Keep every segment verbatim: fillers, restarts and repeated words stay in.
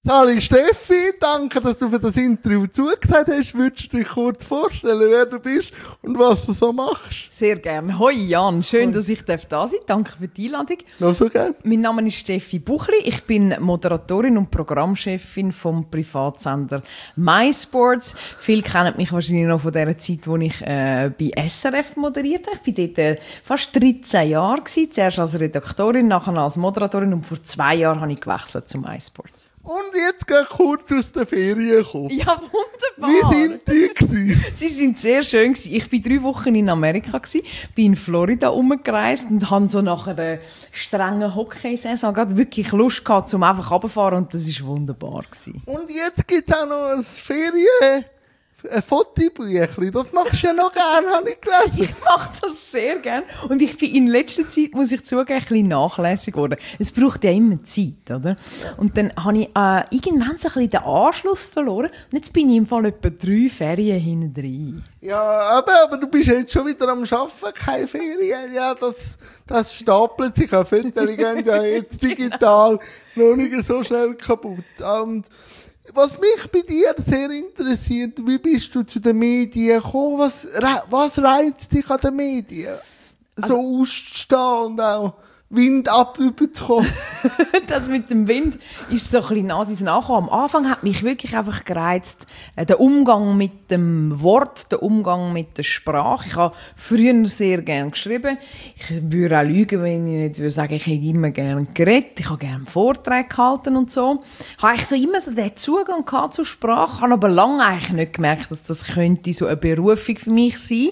Sali Steffi, danke, dass du für das Interview zugesagt hast. Würdest du dich kurz vorstellen, wer du bist und was du so machst? Sehr gerne. Hoi Jan, schön, Hoi. dass ich da sein darf. Danke für die Einladung. Noch so gerne. Mein Name ist Steffi Buchli. Ich bin Moderatorin und Programmchefin vom Privatsender MySports. Viele kennen mich wahrscheinlich noch von der Zeit, wo ich äh, bei S R F moderiert habe. Ich war dort äh, fast dreizehn Jahre gewesen. Zuerst als Redaktorin, nachher als Moderatorin und vor zwei Jahren habe ich gewechselt zu MySports. Und jetzt geh kurz aus der Ferien kommen. Ja, wunderbar. Wie sind die gewesen? Sie sind sehr schön gewesen. Ich war drei Wochen in Amerika gewesen, bin in Florida rumgereist und hatte so nach einer strengen Hockeysaison gerade wirklich Lust gehabt, um einfach runterzufahren und das war wunderbar gewesen. Und jetzt gibt es auch noch ein Ferien... ein Fotobüchlein, das machst du ja noch gerne, habe ich gelesen. Ich mache das sehr gerne. Und ich bin in letzter Zeit, muss ich zugeben, ein bisschen nachlässig geworden. Es braucht ja immer Zeit, oder? Und dann habe ich äh, irgendwann so ein bisschen den Anschluss verloren. Und jetzt bin ich im Fall etwa drei Ferien hinten drin. Ja, aber, aber du bist jetzt schon wieder am Arbeiten, keine Ferien. Ja, das, das stapelt sich. Auch Fotos gehen ja jetzt digital noch nicht so schnell kaputt. Und was mich bei dir sehr interessiert, wie bist du zu den Medien gekommen? Was, was reizt dich an den Medien? So also, auszustehen und auch Wind ab überzukommen. Das mit dem Wind ist so ein bisschen nach diesem Nachkommen. Am Anfang hat mich wirklich einfach gereizt, äh, der Umgang mit dem Wort, der Umgang mit der Sprache. Ich habe früher sehr gerne geschrieben. Ich würde auch lügen, wenn ich nicht würde sagen, ich hätte immer gerne geredet. Ich habe gerne Vorträge gehalten und so. Ich habe eigentlich so immer so den Zugang gehabt zur Sprache. Ich habe aber lange eigentlich nicht gemerkt, dass das könnte so eine Berufung für mich sein.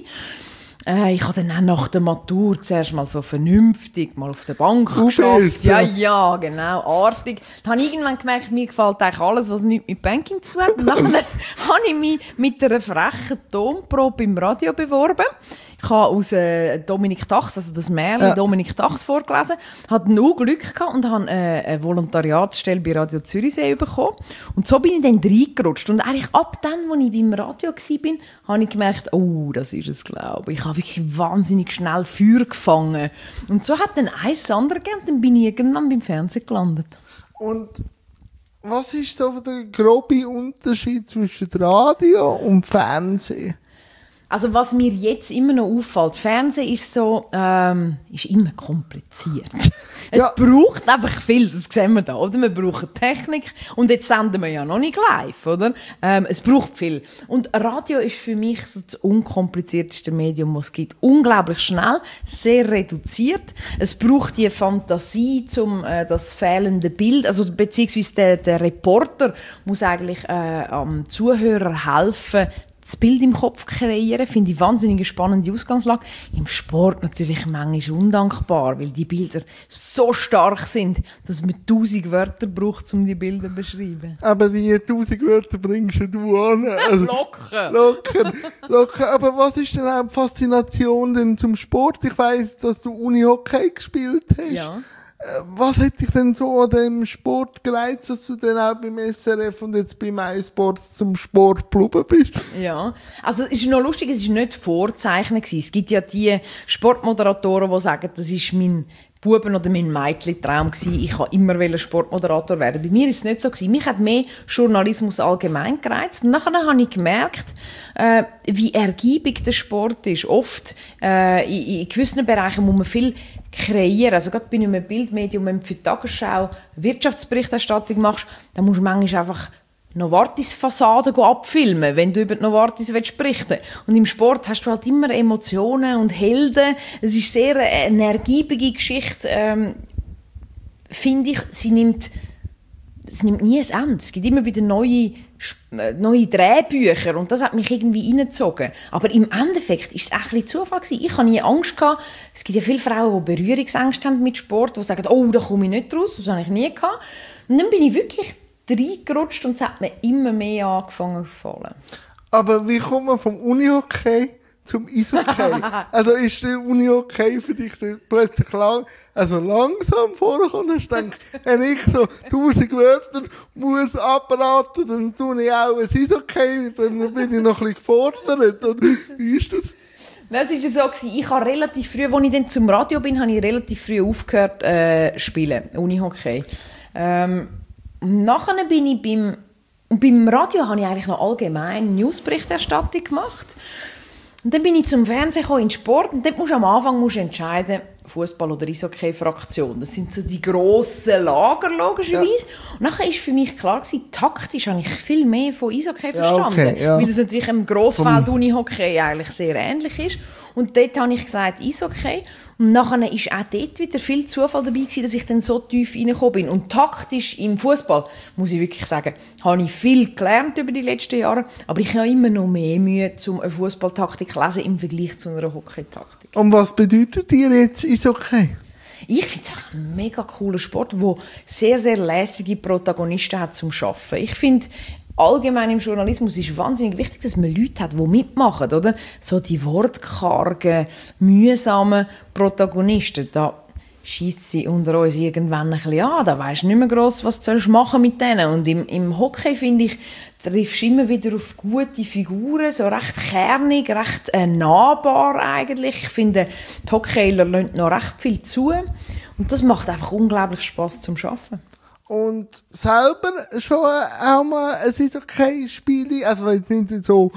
Ich habe dann auch nach der Matur zuerst mal so vernünftig mal auf der Bank geschafft. Ja, ja, genau, artig. Dann habe ich irgendwann gemerkt, mir gefällt eigentlich alles, was nichts mit Banking zu tun hat. Und dann habe ich mich mit einer frechen Tonprobe im Radio beworben. Ich habe aus äh, Dominik Dachs, also das Märchen ja. Dominik Dachs vorgelesen, hatte nur Glück gehabt und habe äh, eine Volontariatsstelle bei Radio Zürichsee bekommen. Und so bin ich dann reingerutscht. Und eigentlich ab dann, als ich beim Radio war, habe ich gemerkt, oh, das ist es, glaube ich. Ich habe wirklich wahnsinnig schnell Feuer gefangen. Und so hat dann eins das andere gegeben, dann bin ich irgendwann beim Fernsehen gelandet. Und was ist so der grobe Unterschied zwischen Radio und Fernsehen? Also was mir jetzt immer noch auffällt, Fernsehen ist so, ähm, ist immer kompliziert. Es ja. braucht einfach viel, das sehen wir da, oder? Wir brauchen Technik und jetzt senden wir ja noch nicht live, oder? Ähm, es braucht viel. Und Radio ist für mich so das unkomplizierteste Medium, das es gibt. Unglaublich schnell, sehr reduziert. Es braucht die Fantasie, um äh, das fehlende Bild, also beziehungsweise der, der Reporter muss eigentlich äh, am Zuhörer helfen, das Bild im Kopf kreieren, finde ich wahnsinnig spannende Ausgangslage. Im Sport natürlich manchmal undankbar, weil die Bilder so stark sind, dass man tausend Wörter braucht, um die Bilder zu beschreiben. Aber die tausend Wörter bringst du an. Also, locker. Locker, locker. Aber was ist denn auch die Faszination denn zum Sport? Ich weiss, dass du Unihockey gespielt hast. Ja. Was hat dich denn so an dem Sport gereizt, dass du dann auch beim S R F und jetzt bei MySports zum Sport geblieben bist? Ja, also es ist noch lustig, es war nicht vorzeichnen gewesen. Es gibt ja die Sportmoderatoren, die sagen, das ist mein Buben- oder mein Mädchen-Traum gewesen. Ich wollte immer Sportmoderator werden. Bei mir war es nicht so gewesen. Mich hat mehr Journalismus allgemein gereizt. Und nachher habe ich gemerkt, äh, wie ergiebig der Sport ist. Oft äh, in, in gewissen Bereichen muss man viel kreieren. Also gerade bei einem Bildmedium, wenn du für die Tagesschau Wirtschaftsberichterstattung machst, dann musst du manchmal einfach Novartis-Fassaden abfilmen, wenn du über die Novartis berichten willst. Und im Sport hast du halt immer Emotionen und Helden. Es ist sehr eine ergiebige Geschichte, ähm, finde ich. Sie nimmt, sie nimmt nie ein Ende. Es gibt immer wieder neue, neue Drehbücher und das hat mich irgendwie reingezogen. Aber im Endeffekt war es ein bisschen Zufall gewesen. Ich hatte nie Angst gehabt. Es gibt ja viele Frauen, die Berührungsängste haben mit Sport, die sagen, oh, da komme ich nicht raus. Das habe ich nie gehabt. Und dann bin ich wirklich reingerutscht und es hat mir immer mehr angefangen zu gefallen. Aber wie kommt man vom Unihockey zum Eishockey? Also ist der Unihockey für dich plötzlich lang, also langsam vorgekommen? Hast du gedacht, wenn ich so tausend Wörter muss abraten, dann tue ich auch ein Eishockey, dann bin ich noch ein bisschen gefordert. Und wie ist das? Das war so, ich habe relativ früh, als ich dann zum Radio bin, habe ich relativ früh aufgehört äh, spielen, Unihockey. Ähm, Und nachher bin ich beim, und beim Radio habe ich eigentlich noch allgemein Newsberichterstattung gemacht. Und dann bin ich zum Fernsehen gekommen, in Sport, und dort musst du am Anfang musst du entscheiden, Fußball- oder Eishockey-Fraktion. Das sind so die grossen Lager, logischerweise. Ja. Und nachher war für mich klar gewesen, taktisch habe ich viel mehr von Eishockey verstanden. Ja, okay, ja. Weil das natürlich im Grossfeld-Unihockey eigentlich sehr ähnlich ist. Und dort habe ich gesagt, Eishockey. Und nachher war auch dort wieder viel Zufall dabei gewesen, dass ich dann so tief reingekommen bin. Und taktisch im Fußball, muss ich wirklich sagen, habe ich viel gelernt über die letzten Jahre. Aber ich habe immer noch mehr Mühe, um eine Fußballtaktik zu lesen im Vergleich zu einer Hockeytaktik. Und was bedeutet dir jetzt Eishockey? Ich finde es ein mega cooler Sport, der sehr, sehr lässige Protagonisten hat zum Arbeiten. Ich finde, allgemein im Journalismus ist es wahnsinnig wichtig, dass man Leute hat, die mitmachen, oder? So die wortkargen, mühsamen Protagonisten, da schiesst sie unter uns irgendwann ein bisschen an, da weisst du nicht mehr gross, was du machen mit denen. Und im, im Hockey, finde ich, triffst du immer wieder auf gute Figuren, so recht kernig, recht äh, nahbar eigentlich. Ich finde, die Hockeyler lassen noch recht viel zu und das macht einfach unglaublich Spass zum Arbeiten. Und selber schon auch mal ein Eishockey-Spiel, also jetzt nicht so,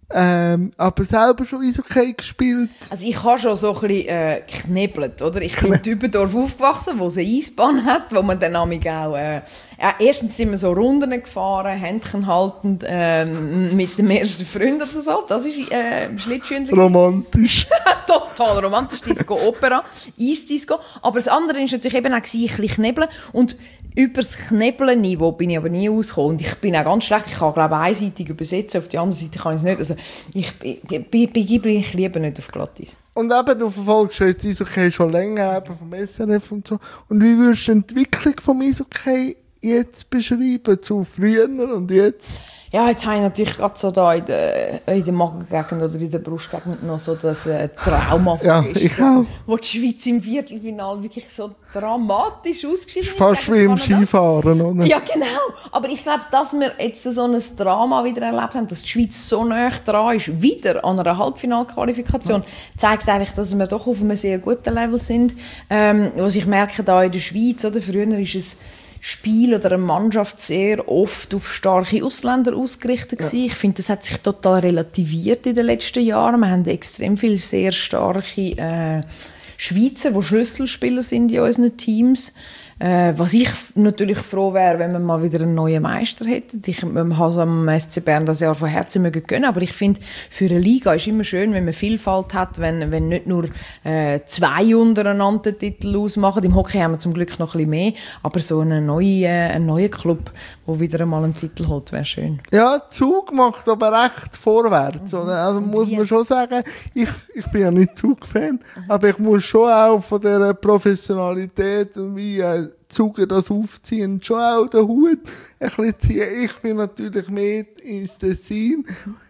ähm, aber selber schon Eishockey gespielt? Also ich habe schon so ein bisschen äh, geknebelt, oder? Ich bin in Dübendorf aufgewachsen, wo es eine Eisbahn hat, wo man dann auch, äh, ja, erstens sind wir so Runden gefahren, Händchen haltend, äh, mit dem ersten Freund oder so. Das ist äh, Schlittschuh. Romantisch. Total romantisch, Disco Opera, Eisdisco. Aber das andere war natürlich eben auch ein bisschen knebeln. Und über das Knebeln-Niveau bin ich aber nie ausgekommen. Und ich bin auch ganz schlecht. Ich kann, glaube ich, einseitig übersetzen. Auf die andere Seite kann ich es nicht. Also ich begebe mich lieber nicht auf Glatteis. Und eben, du verfolgst jetzt Eishockey schon länger, eben vom S R F und so. Und wie würdest du die Entwicklung vom Eishockey jetzt beschreiben, zu früher und jetzt? Ja, jetzt habe ich natürlich gerade so da in der, in der Magengegend oder in der Brustgegend noch so das äh, Trauma ja, ich auch. Wo die Schweiz im Viertelfinale wirklich so dramatisch ausgeschieden ist. Fast wie im Skifahren, oder? Ja, genau. Aber ich glaube, dass wir jetzt so ein Drama wieder erlebt haben, dass die Schweiz so nah dran ist, wieder an einer Halbfinalqualifikation, ja. zeigt eigentlich, dass wir doch auf einem sehr guten Level sind. Ähm, was ich merke da in der Schweiz, oder? Früher ist es Spiel oder eine Mannschaft sehr oft auf starke Ausländer ausgerichtet ja. Ich finde, das hat sich total relativiert in den letzten Jahren. Wir haben extrem viele sehr starke äh, Schweizer, die Schlüsselspieler sind in unseren Teams. Äh, was ich natürlich froh wäre, wenn wir mal wieder einen neuen Meister hätten. Ich habe es am S C Bern das Jahr von Herzen mögen gönnen, aber ich finde, für eine Liga ist es immer schön, wenn man Vielfalt hat, wenn, wenn nicht nur äh, zwei untereinander Titel ausmachen. Im Hockey haben wir zum Glück noch ein bisschen mehr, aber so einen neuen, äh, einen neuen Club, der wieder einmal einen Titel holt, wäre schön. Ja, Zug macht aber recht vorwärts. Mhm. Oder? Also und muss wie? man schon sagen, ich, ich bin ja nicht Zug-Fan, mhm. aber ich muss schon auch von dieser Professionalität und wie äh, Zug das aufziehen, schon auch den Hut ein bisschen ziehen. Ich bin natürlich mehr ins Tessin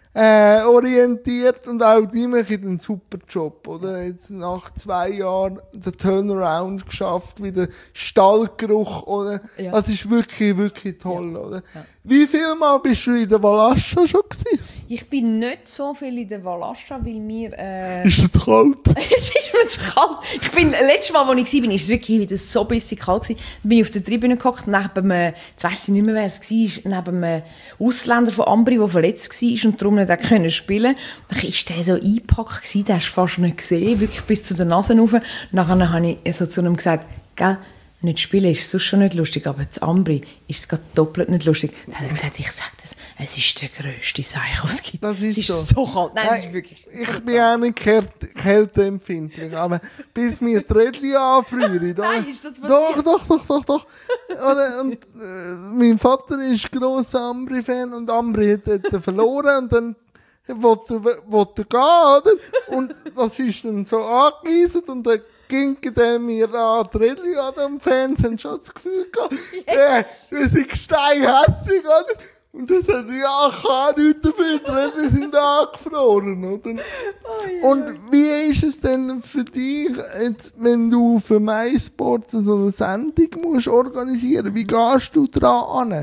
äh, orientiert und auch die machen einen super Job, oder? Jetzt nach zwei Jahren den Turnaround geschafft, wieder Stallgeruch, oder? Ja. Das ist wirklich, wirklich toll, ja. oder? Ja. Wie viel Mal bist du in der Valascha schon gewesen? Ich bin nicht so viel in der Valascha, weil mir... Äh... Ist es kalt? Es ist mir zu kalt. Ich bin, letztes Mal, als ich war, war es wirklich wieder so bisschen kalt gewesen. Dann bin ich auf der Tribüne gehockt, neben einem, jetzt weiss ich nicht mehr, wer es war, neben einem Ausländer von Ambri, der verletzt war und darum nicht können spielen. Dann war der so eingepackt gewesen, den hast du fast nicht gesehen, wirklich bis zu den Nasen rauf. Nachher habe ich so zu ihm gesagt, gell, nicht spielen ist sonst schon nicht lustig, aber zu Ambri ist es gerade doppelt nicht lustig. Dann hat er gesagt, ich sage das, es ist der grösste Seich, was es gibt. Das ist, es ist so. so kalt. Nein, Nein, es ist wirklich... Ich bin auch nicht kälteempfindlich, aber bis mir die Rädchen anfrieren. Nein, ist das passiert? Doch, doch, doch, doch, doch. und, und, äh, mein Vater ist grosser Ambri-Fan und Ambri hat dort verloren und dann wollte er, wollte er gehen, oder? Und das ist dann so angeeisert und dann ging der mir an die Rädchen an dem Fans, haben schon das Gefühl gehabt, yes. äh, das ist steinhässig, oder? Und dann sagt er, ja, ich kann nichts dafür, die Rädchen sind angefroren, oder? Oh, yeah. Und wie ist es denn für dich, jetzt, wenn du für MySports so eine Sendung musst organisieren, wie gehst du dran an?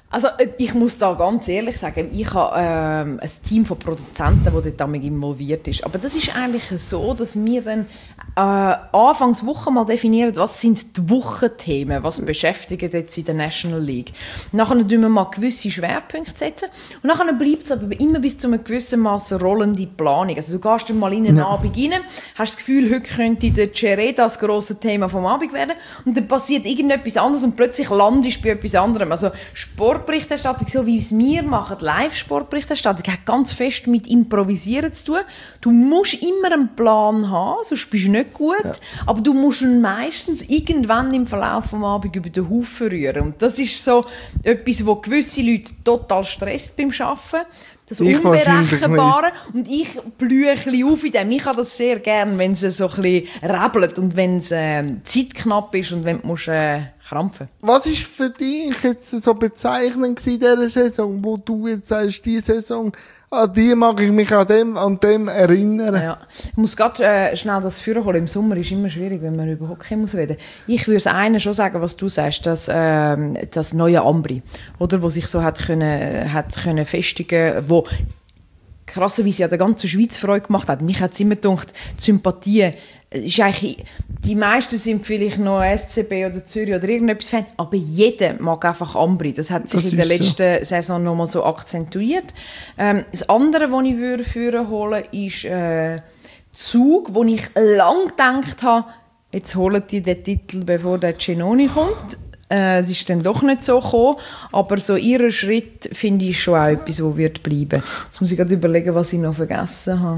Also ich muss da ganz ehrlich sagen, ich habe ähm, ein Team von Produzenten, das dort damit involviert ist. Aber das ist eigentlich so, dass wir dann äh, anfangs Woche mal definieren, was sind die Wochenthemen, was beschäftigt jetzt in der National League. Nachher setzen wir mal gewisse Schwerpunkte setzen und nachher bleibt es aber immer bis zu einem gewissen Maß rollende Planung. Also du gehst dann mal in einen ja. Abend rein, hast das Gefühl, heute könnte der Cheré das grosse Thema vom Abend werden und dann passiert irgendetwas anderes und plötzlich landest du bei etwas anderem. Also Sportberichterstattung, so wie es wir machen, Live-Sportberichterstattung, hat ganz fest mit Improvisieren zu tun. Du musst immer einen Plan haben, sonst bist du nicht gut, ja. aber du musst ihn meistens irgendwann im Verlauf des Abends über den Haufen rühren. Und das ist so etwas, was gewisse Leute total stresst beim Arbeiten. Das ich Unberechenbare. Und ich blühe ein bisschen auf in dem. Ich habe das sehr gerne, wenn es so ein bisschen rebelt und wenn es äh, Zeit knapp ist und wenn du musst, äh, krampfen. Was war für dich jetzt so bezeichnend in dieser Saison, wo du jetzt sagst, diese Saison, an die mag ich mich an dem, an dem erinnern? Ja. Ich muss gerade äh, schnell das Führer holen. Im Sommer ist es immer schwierig, wenn man über Hockey muss reden muss. Ich würde es einen schon sagen, was du sagst, das, äh, das neue Ambri, oder, wo sich so hat können, hat können festigen, wo krasserweise ja der ganzen Schweiz Freude gemacht hat. Mich hat es immer gedacht, die Sympathie ist eigentlich, die meisten sind vielleicht noch S C B oder Zürich oder irgendetwas Fan, aber jeder mag einfach Ambri. Das hat sich das in der letzten so. Saison noch mal so akzentuiert. Ähm, das andere, was ich würde führen holen, ist äh, Zug, wo ich lange gedacht habe, jetzt holen die den Titel, bevor der Cenoni kommt. Äh, es ist dann doch nicht so gekommen, aber so ihren Schritt finde ich schon auch etwas, das wird bleiben. Jetzt muss ich gerade überlegen, was ich noch vergessen habe.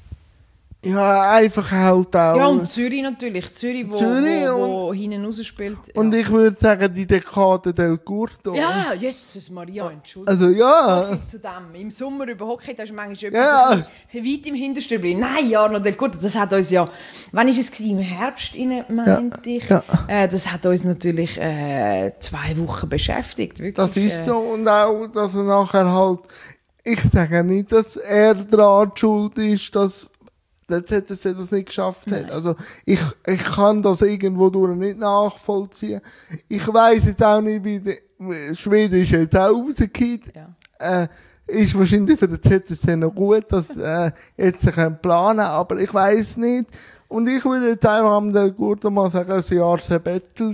Ja, einfach halt auch. Ja, und Zürich natürlich. Zürich, wo, Zürich wo, wo hinten raus spielt. Ja. Und ich würde sagen, die Dekade del Curto. Ja, Jesus Maria, Entschuldigung. Also ja. Zu dem. Im Sommer über Hockey, da ist manchmal etwas ja. weit im Hinterstübli. Nein, Arno del Curto, das hat uns ja, wann war es gewesen? Im Herbst, meinte ja. ich. Ja. Äh, das hat uns natürlich äh, zwei Wochen beschäftigt. Wirklich, das ist so. Und auch, dass er nachher halt, ich sage nicht, dass er daran schuld ist, dass jetzt hätte er das nicht geschafft hat. Also ich, ich kann das irgendwo durch nicht nachvollziehen. Ich weiss jetzt auch nicht, wie der Schweden ist jetzt auch rausgekommen. Ja. Äh, ist wahrscheinlich für den Z S C noch gut, dass äh, jetzt sie können planen, aber ich weiss nicht. Und ich würde jetzt einfach am der Guten mal sagen, ein Jahr Sabbatical.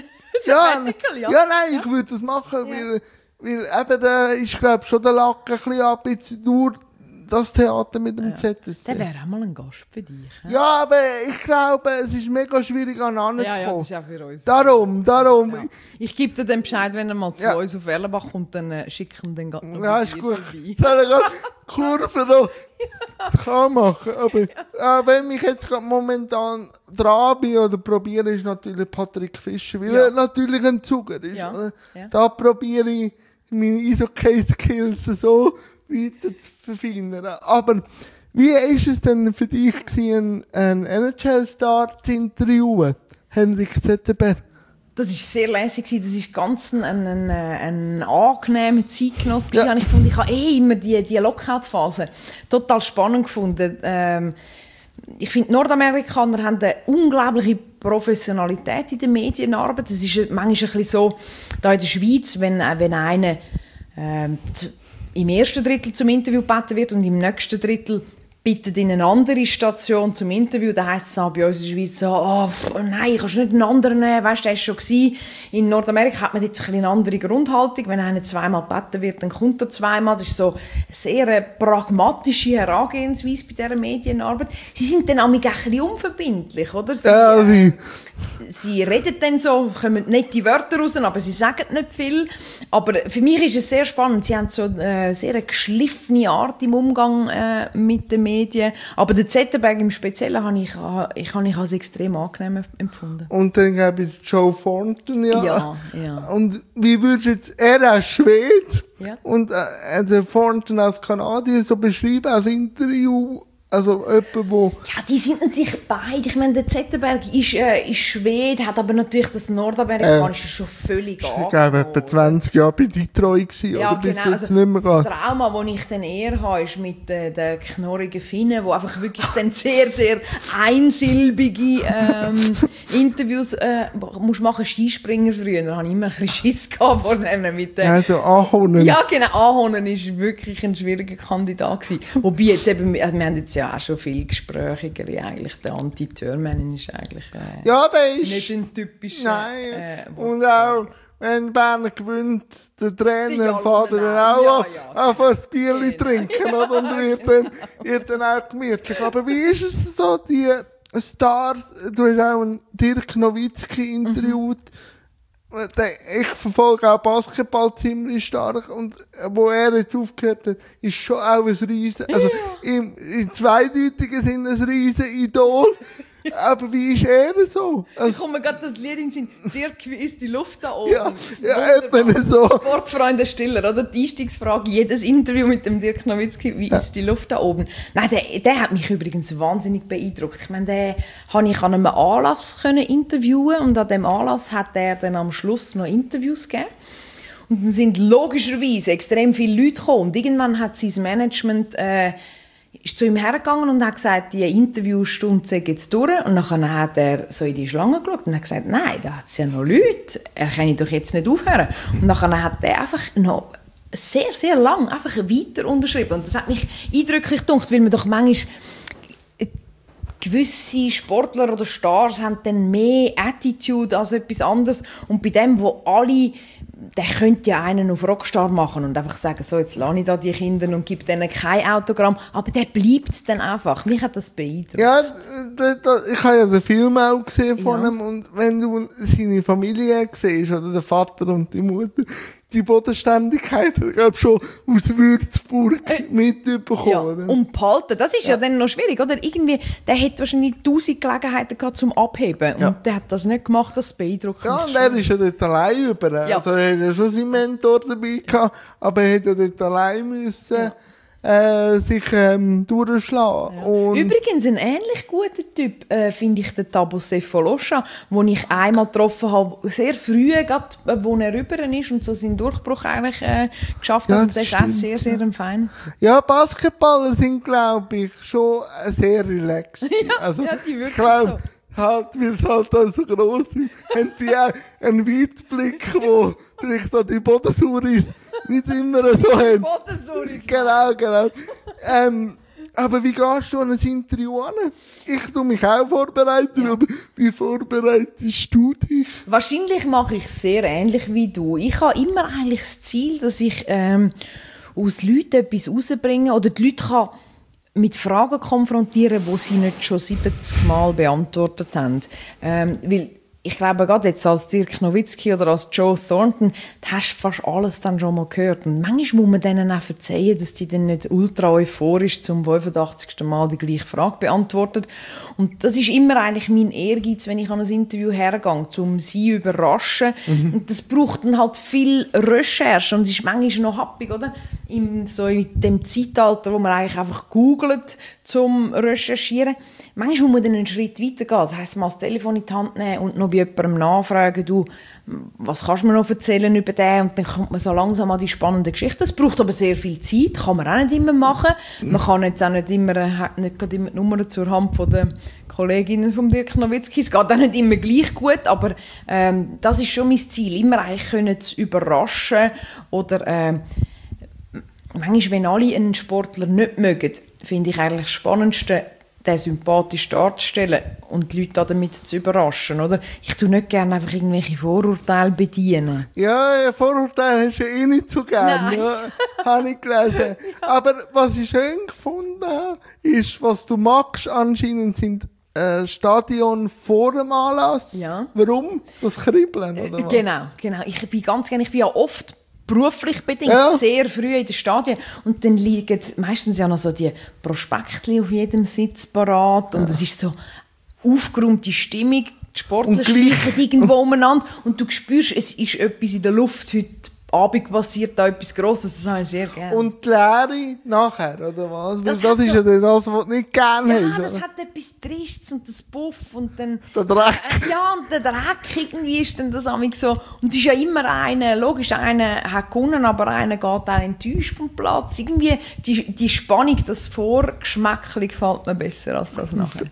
ja, ja, ja, nein, ja. ich würde das machen, ja. weil, weil eben da ist, glaube ich, schon der Lack ein bisschen ab, jetzt durch das Theater mit dem ja. Z S C. Der wäre auch mal ein Gast für dich. He? Ja, aber ich glaube, es ist mega schwierig, an anzukommen. Ja, ja, das ist auch für uns. Darum, darum. Ja. Ich gebe dir den Bescheid, wenn er mal zu ja. uns auf Erlenbach kommt, dann äh, schicken den gerade noch ja, ist gut. Soll ich gerade Kurve da? Das kann machen. Aber ja. äh, wenn ich jetzt gerade momentan dran bin oder probiere, ist natürlich Patrick Fischer, weil ja. er natürlich ein Zuger ist. Ja. Ja. Da probiere ich meine Eishockey-Skills so weiter zu verfeinern. Aber wie war es denn für dich gewesen, einen N H L-Star zu interviewen, Henrik Zetterberg? Das war sehr lässig. Das war ganz ein, ein, ein angenehmer Zeitgenoss. Ja. Ich fand, ich habe eh immer die, die Lockout-Phase total spannend gefunden. Ähm, ich finde, die Nordamerikaner haben eine unglaubliche Professionalität in der Medienarbeit. Das ist manchmal ein bisschen so, da in der Schweiz, wenn, wenn einer ähm, im ersten Drittel zum Interview gebeten wird und im nächsten Drittel bittet in eine andere Station zum Interview, dann heisst es auch bei uns in der Schweiz so, oh, pff, nein, kannst du nicht einen anderen nehmen, weißt du, der war schon gewesen. In Nordamerika hat man jetzt ein eine andere Grundhaltung, wenn einer zweimal gebeten wird, dann kommt er zweimal. Das ist so eine sehr pragmatische Herangehensweise bei dieser Medienarbeit. Sie sind dann auch ein bisschen unverbindlich, oder? Sie, ja, äh, sie reden dann so, kommen nicht die Wörter raus, aber sie sagen nicht viel. Aber für mich ist es sehr spannend. Sie haben so eine sehr geschliffene Art im Umgang äh, mit den Medien. Aber den Zetterberg im Speziellen habe ich, ich, habe ich als extrem angenehm empfunden. Und dann gäbe es Joe Thornton, ja. Ja, ja. Und wie würdest du jetzt, er als Schwede ja. und äh, also Thornton als Kanadier so beschreiben, als Interview, Also jemand, wo... Ja, die sind natürlich beide. Ich meine, der Zetterberg ist, äh, ist Schwede, hat aber natürlich das Nordamerikanische äh, schon völlig angenommen. Ich glaube, etwa zwanzig Jahre bei dir treu gewesen, ja, oder? Bis genau. jetzt also, nicht mehr das Trauma, das ich dann eher habe, ist mit äh, den knorrigen Finnen, die einfach wirklich dann sehr, sehr einsilbige ähm, Interviews äh, musst machen. Skispringer früher, da hatte ich immer ein bisschen Schiss gehabt vor denen. Mit, äh, also Ahonen. Ja, genau. Ahonen war wirklich ein schwieriger Kandidat gewesen. Wobei jetzt eben, wir haben jetzt ja auch schon viel gesprächiger. Eigentlich der Anti-Törmännen ist eigentlich äh, ja, der ist, nicht ein typischer... Nein, äh, und auch, wenn Berner gewinnt, der Trainer ja, fährt dann genau. auch ja, an, ja, einfach ein Bierchen genau. trinken, oder? Und wird dann, wird dann auch gemütlich. Aber wie ist es so, die Stars, du hast auch einen Dirk Nowitzki interviewt, mhm. Ich verfolge auch Basketball ziemlich stark und wo er jetzt aufgehört hat, ist schon auch ein riesen, also im, im zweideutigen Sinne ein riesen Idol. Aber wie ist er so? Also, ich komme gerade das Lied in den Sinn. Dirk, wie ist die Luft da oben? Ja, ja eben so. Sportfreunde Stiller, oder? Die Einstiegsfrage, jedes Interview mit dem Dirk Nowitzki, wie ja. ist die Luft da oben? Nein, der, der hat mich übrigens wahnsinnig beeindruckt. Ich meine, den konnte ich an einem Anlass können interviewen und an diesem Anlass hat er dann am Schluss noch Interviews gegeben. Und dann sind logischerweise extrem viele Leute gekommen und irgendwann hat sein Management äh, ist zu ihm hergegangen und hat gesagt, die Interviewstunde sei jetzt durch. Und dann hat er so in die Schlange geschaut und hat gesagt, nein, da hat es ja noch Leute, er kann doch jetzt nicht aufhören. Und dann hat er einfach noch sehr, sehr lang einfach weiter unterschrieben. Und das hat mich eindrücklich gedacht, weil man doch manchmal gewisse Sportler oder Stars haben dann mehr Attitude als etwas anderes. Und bei dem, wo alle, der könnte ja einen auf Rockstar machen und einfach sagen, so, jetzt lasse ich da die Kinder und gebe denen kein Autogramm. Aber der bleibt dann einfach. Mich hat das beeindruckt. Ja, ich habe ja den Film auch gesehen von ja. ihm. Und wenn du seine Familie siehst, oder den Vater und die Mutter, die Bodenständigkeit, ich glaube schon aus Würzburg äh, mitbekommen. Ja, und behalten, das ist ja. ja dann noch schwierig, oder? Irgendwie, der hätte wahrscheinlich tausend Gelegenheiten gehabt zum Abheben ja. und der hat das nicht gemacht, das beeindruckt Ja, und er ist ja dort allein über. Ja. Also er hat ja schon seinen Mentor dabei gehabt, aber er hätte ja dort allein müssen. Ja. Äh, sich ähm, durchschlagen. Ja. Und übrigens ein ähnlich guter Typ äh, finde ich den Thabo Sefolosha, den ich einmal getroffen habe, sehr früh, grad, äh, wo er rüber ist und so seinen Durchbruch eigentlich äh, geschafft hat. Ja, und das ist auch sehr, sehr ja. fein. Ja, Basketballer sind, glaube ich, schon sehr relaxed. ja, also, ja, die wirklich ich glaub, so. Halt, weil es halt auch so gross ist, haben die auch einen Weitblick, wo vielleicht auch die Bodensauris nicht immer so haben. Bodensauris. Genau, genau. Ähm, aber wie gehst du an ein Interview an? Ich tue mich auch vorbereiten, ja. aber wie vorbereitest du dich? Wahrscheinlich mache ich es sehr ähnlich wie du. Ich habe immer eigentlich das Ziel, dass ich ähm, aus Leuten etwas rausbringe oder die Leute kann mit Fragen konfrontieren, die sie nicht schon siebzig Mal beantwortet haben. Ähm, weil ich glaube, gerade jetzt als Dirk Nowitzki oder als Joe Thornton, da hast du fast alles dann schon mal gehört. Und manchmal muss man denen auch verzeihen, dass die dann nicht ultra euphorisch zum fünfundachtzigsten Mal die gleiche Frage beantworten. Und das ist immer eigentlich mein Ehrgeiz, wenn ich an ein Interview hergehe, um sie zu überraschen. Mhm. Und das braucht dann halt viel Recherche und es ist manchmal noch happig, oder? In so in dem Zeitalter, wo man eigentlich einfach googelt, zum Recherchieren. Manchmal muss man dann einen Schritt weiter gehen. Das heisst, mal das Telefon in die Hand nehmen und noch bei jemandem nachfragen, du, was kannst du mir noch erzählen über den? Und dann kommt man so langsam an die spannende Geschichte. Das braucht aber sehr viel Zeit, kann man auch nicht immer machen. Man kann jetzt auch nicht immer, nicht gerade immer die Nummer zur Hand von der Kolleginnen von Dirk Nowitzki. Es geht auch nicht immer gleich gut, aber ähm, das ist schon mein Ziel, immer eigentlich können zu überraschen oder äh, manchmal, wenn alle einen Sportler nicht mögen, finde ich eigentlich das Spannendste, den sympathisch darzustellen und die Leute damit zu überraschen, oder? Ich tue nicht gerne einfach irgendwelche Vorurteile bedienen. Ja, Vorurteile hast du ja eh nicht so gerne, ja, habe ich gelesen. Aber was ich schön gefunden habe, ist, was du magst anscheinend sind äh, Stadion vor dem Anlass. Ja. Warum? Das Kribbeln, oder was? Genau, genau. Ich bin ganz gerne, ich bin ja oft beruflich bedingt, ja. sehr früh in den Stadien. Und dann liegen meistens ja noch so die Prospektli auf jedem Sitz parat. Und ja. es ist so aufgeräumte Stimmung. Die Sportler schleichen irgendwo umeinander. Und du spürst, es ist etwas in der Luft heute Abend passiert da etwas Grosses, das habe ich sehr gerne. Und die Lehre nachher, oder was? Weil Das das, hat ist so- ja dann das, was du nicht gerne ja, hast. das oder? hat etwas Tristes und das Puff und dann... Der Dreck. Äh, ja, und der Dreck irgendwie ist dann das amig so... Und es ist ja immer einer, logisch, einer hat gewonnen, aber einer geht auch enttäuscht vom Platz. Irgendwie, die, die Spannung, das Vorgeschmäckchen gefällt mir besser als das nachher.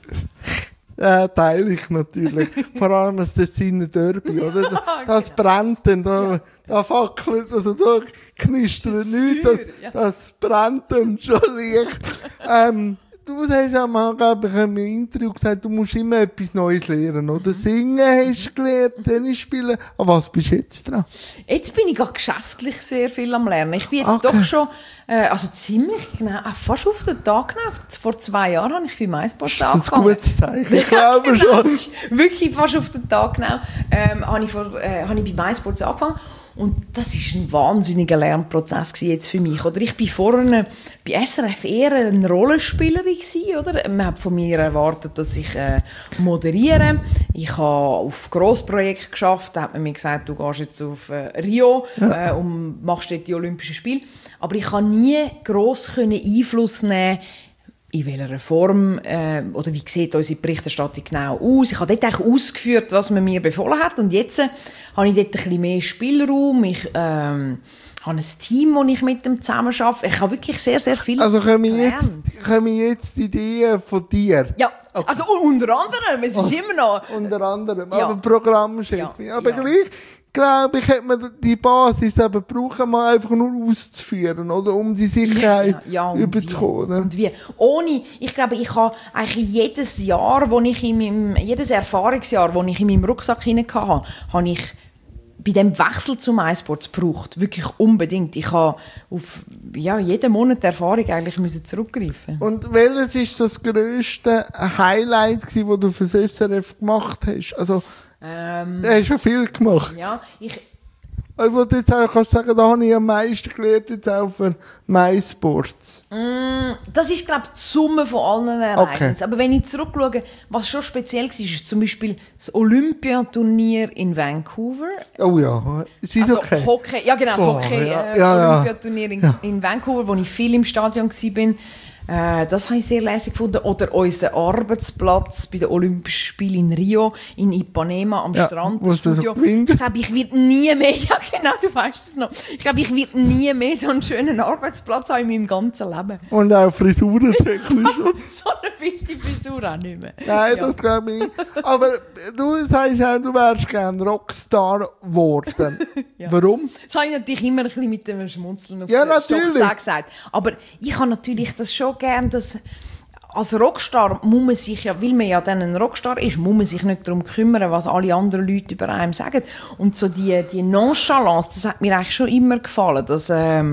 Ja, teile ich natürlich. Vor allem das Tessiner Derby, oder? Das brennt dann, da, da fackelt, also da knistert Das nichts, Feuer, das, ja. das brennt dann schon leicht. ähm, du hast ja mal, glaube ich, im Interview gesagt, du musst immer etwas Neues lernen, oder? Singen hast du gelernt, Tennis spielen. Aber was bist du jetzt dran? Jetzt bin ich gerade geschäftlich sehr viel am Lernen. Ich bin jetzt Okay. doch schon, äh, also ziemlich genau, äh, fast auf den Tag genau. Vor zwei Jahren habe ich bei MySports Das ist ein angefangen. gutes Zeichen, ich glaube Genau, schon. es ist wirklich fast auf den Tag genau. Ähm, habe, ich vor, äh, habe ich bei MySports angefangen. Und das war ein wahnsinniger Lernprozess jetzt für mich. Oder ich war vorhin bei S R F eher eine Rollenspielerin gewesen, oder? Man hat von mir erwartet, dass ich äh, moderiere. Ich habe auf Grossprojekten geschafft. Da hat man mir gesagt, du gehst jetzt auf äh, Rio äh, und machst dort die Olympischen Spiele. Aber ich konnte nie gross können Einfluss nehmen, in welcher Form äh, oder wie sieht unsere Berichterstattung genau aus. Ich habe dort eigentlich ausgeführt, was man mir befohlen hat. Und jetzt äh, habe ich dort ein bisschen mehr Spielraum. Ich ähm, habe ein Team, das ich mit dem zusammen arbeite. Ich habe wirklich sehr, sehr viel Also kommen jetzt, gelernt. kommen jetzt Ideen von dir? Ja, Okay. also unter anderem, es ist immer noch... Unter anderem, Ja. aber Programmchefin. Ja, Aber ja. gleich, glaube ich, hat man die Basis eben brauchen, mal einfach nur auszuführen, oder? Um die Sicherheit Ja, ja, und überzukommen. wie? Und wie? Ohne, ich glaube, ich habe eigentlich jedes Jahr, wo ich in meinem, jedes Erfahrungsjahr, das ich in meinem Rucksack hinein hatte, habe ich bei dem Wechsel zum MySports gebraucht. Wirklich unbedingt. Ich habe auf ja, jeden Monat Erfahrung eigentlich müssen zurückgreifen. Und welches ist so das grösste Highlight gewesen, das du für das S R F gemacht hast? Also, Ähm, du hast schon viel gemacht. ja, ich, Ich wollte jetzt auch kannst sagen, da habe ich am meisten gelernt, jetzt auch für MySports. mm, das ist, glaube ich, die Summe von allen Ereignissen. Okay. Aber wenn ich zurückschaue, was schon speziell war, ist zum Beispiel das Olympiaturnier in Vancouver. Oh ja, es ist Also okay. Hockey, ja genau, Oh, Hockey, ja, äh, ja, ja. Olympiaturnier in, in Vancouver, wo ich viel im Stadion war. Äh, das habe ich sehr lässig gefunden. Oder unser Arbeitsplatz bei den Olympischen Spielen in Rio, in Ipanema am Ja, Strand. wo Das es da so Studio. gewinnt. Ich glaube, ich werde nie mehr, ja genau, du weißt es noch. Ich glaube, ich werde nie mehr so einen schönen Arbeitsplatz haben in meinem ganzen Leben. Und auch frisurentechnisch. So eine wilde Frisur auch nicht mehr. Nein, Ja. das glaube ich nicht. Aber du sagst auch, du wärst gerne Rockstar geworden. Ja. Warum? Das habe ich natürlich immer ein bisschen mit dem Schmunzeln auf Ja, der natürlich. Stockzähne gesagt. Aber ich habe natürlich das schon gern, dass als Rockstar muss man sich ja, weil man ja dann ein Rockstar ist, muss man sich nicht darum kümmern, was alle anderen Leute über einen sagen. Und so die, die Nonchalance, das hat mir eigentlich schon immer gefallen, dass ähm,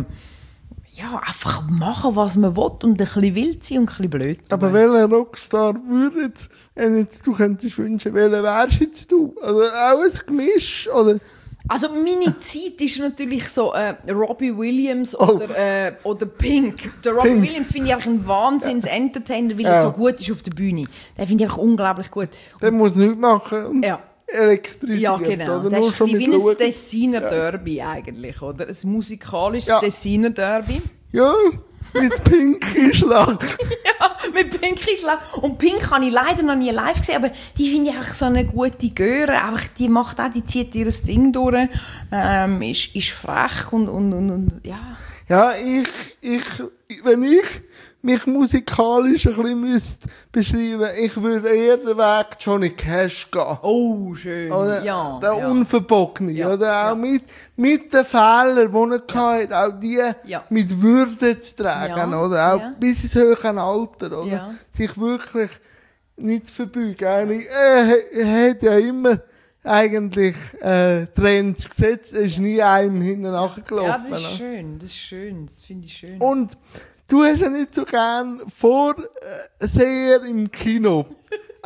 ja, einfach machen, was man will und ein bisschen wild sein und ein bisschen blöd. Aber welcher Rockstar würde wenn jetzt du könntest wünschen, welcher wärst jetzt du? Also auch ein Gemisch? Oder? Also meine Zeit ist natürlich so äh, Robbie Williams Oh. oder, äh, oder Pink. Der Robbie Pink. Williams finde ich einfach ein Wahnsinns-Entertainer, weil Ja. er so gut ist auf der Bühne. Den finde ich einfach unglaublich gut. Der muss nichts machen und Ja. elektrisiert. Ja, genau. Oder? Das Nur ist schon ein mit bisschen wie Schauen. ein Tessiner Derby eigentlich, oder? Ein musikalisches Ja. Tessiner Derby. Ja, mit Pinky Schlag. Ja, mit Pink ist la- Und Pink habe ich leider noch nie live gesehen, aber die finde ich einfach so eine gute Göre. Einfach, die macht auch, die zieht ihr Ding durch, ähm, ist, ist frech und, und, und, und ja. Ja, ich, ich, wenn ich mich musikalisch ein bisschen müsste beschreiben, ich würde eher den Weg Johnny Cash gehen. Oh, schön. Oder ja, der ja. Unverbogene. Ja, Oder auch ja. mit, mit den Fehlern, die er hatte, auch die Ja. mit Würde zu tragen. Ja, Oder auch ja. bis ins höhere Alter. Oder? Ja. Sich wirklich nicht verbeugen. Eigentlich, äh, er hat ja immer eigentlich äh, Trends gesetzt. Er ist nie einem hinten nachgelaufen. Ja, das ist oder? schön, das ist schön, das finde ich schön. Und du hast ja nicht so gern vor äh, sehr im Kino.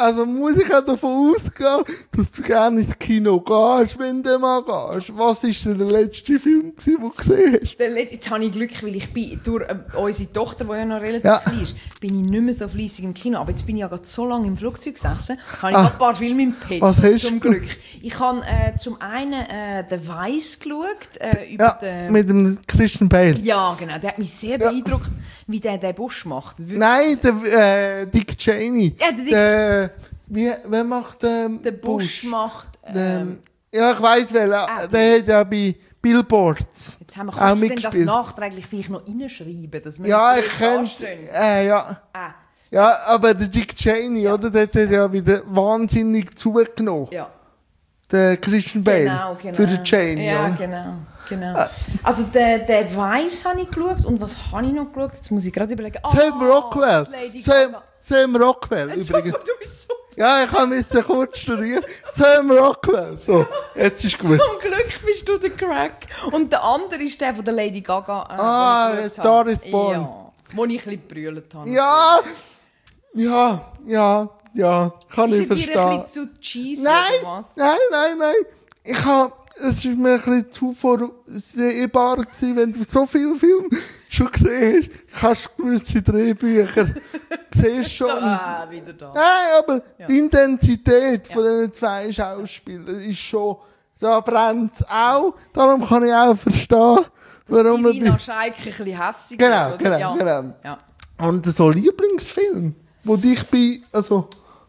Also muss ich auch davon ausgehen, dass du gerne ins Kino gehst, wenn du mal gehst. Was war denn der letzte Film, den du gesehen hast? Der Let- Jetzt habe ich Glück, weil ich bin durch äh, unsere Tochter, die ja noch relativ Ja. klein ist, bin ich nicht mehr so fleissig im Kino. Aber jetzt bin ich ja gerade so lange im Flugzeug gesessen, habe ich Ah. noch ein paar Filme im Pet. Was hast zum du? Glück. Ich habe äh, zum einen äh, «The Vice» geschaut. Äh, über Ja, den, mit dem Christian Bale. ja, genau. Der hat mich sehr Ja. beeindruckt, wie der den Busch macht. Wirklich. Nein, der äh, Dick Cheney. Ja, der Dick- Der, wie, wer macht ähm, Der Busch macht... Der, Ähm, ja, ich weiss welcher. Ah, Der hat ja bei Billboards jetzt haben wir, auch kannst du denn das mitgespielt. nachträglich vielleicht noch reinschreiben? Dass wir Ja, nicht ich blöd kenne dastehen? äh, ja. Ah, Ja, aber der Dick Cheney, oder? Der hat ja wieder wahnsinnig zugenommen. ja. Der Christian Bale. Genau, genau. Für den Cheney, Ja, oder? genau. genau. Also der, der Weiss habe ich geschaut. Und was habe ich noch geschaut? Jetzt muss ich gerade überlegen. Ah, Sam Rockwell. Lady Sam, Gaga. Sam Rockwell, Super, übrigens. du bist so... Ja, ich musste kurz studieren. Sam Rockwell. So, jetzt ist gut. Zum Glück bist du der Crack. Und der andere ist der von der Lady Gaga. Äh, Ah, den ich geschaut Star habe. is Born. Ja, wo ich ein bisschen gebrüllt habe. Ja, ja, ja, ja, kann ich Ist er dir verstehen. ein bisschen zu cheesy Nein, oder was? nein, nein, nein. Ich habe, es war mir ein bisschen zu vorsehbar gewesen, wenn du so viele Filme schon gesehen hast, kannst du gewisse Drehbücher siehst schon. Ah, wieder da. Nein, aber Ja. die Intensität von diesen zwei Schauspielern ist schon, da brennt es auch. Darum kann ich auch verstehen, warum man Irina bei- Scheik ein bisschen hässig Genau, ist, oder? genau, ja. genau. Ja. Und so Lieblingsfilm, wo dich bei, also,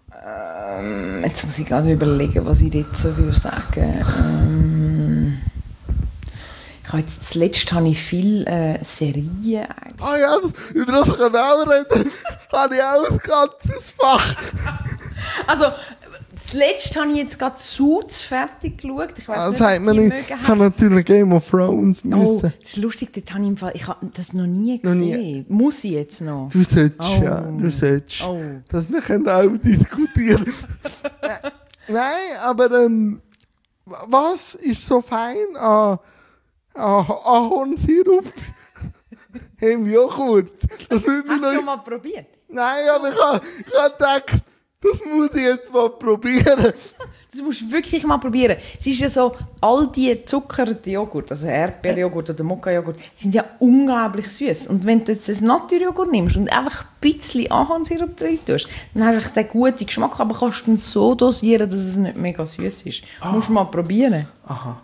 Jetzt muss ich gerade überlegen, was ich jetzt so würde sagen. Ähm, ich habe jetzt zuletzt habe ich viel äh, Serien eigentlich. ah ja, über das können wir auch reden, habe ich auch ein ganzes Fach. Also, zuletzt habe ich jetzt gerade Suits fertig geschaut. Ich weiss Das nicht, sagt ob man die nicht. mögen Ich habe natürlich Game of Thrones Oh, müssen. das ist lustig, dort habe ich, im Fall, ich habe das noch nie Noch nie. gesehen. Muss ich jetzt noch? Du solltest, Oh. ja, du solltest. Oh. Das wir können auch diskutieren. äh, nein, aber ähm, was ist so fein an, an Ahornsirup im Joghurt? Das würde mich Hast du noch... schon mal probiert? Nein, aber ich habe ich hab gedacht, das muss ich jetzt mal probieren. Das musst du wirklich mal probieren. Es ist ja so, all die gezuckerten Joghurt, also Erdbeerjoghurt oder Mokka-Joghurt, die sind ja unglaublich süß. Und wenn du jetzt einen Naturjoghurt nimmst und einfach ein bisschen Ahornsirup drin tust, dann hast du den guten Geschmack, aber kannst du ihn so dosieren, dass es nicht mega süß ist. Ah. Musst du mal probieren. Aha.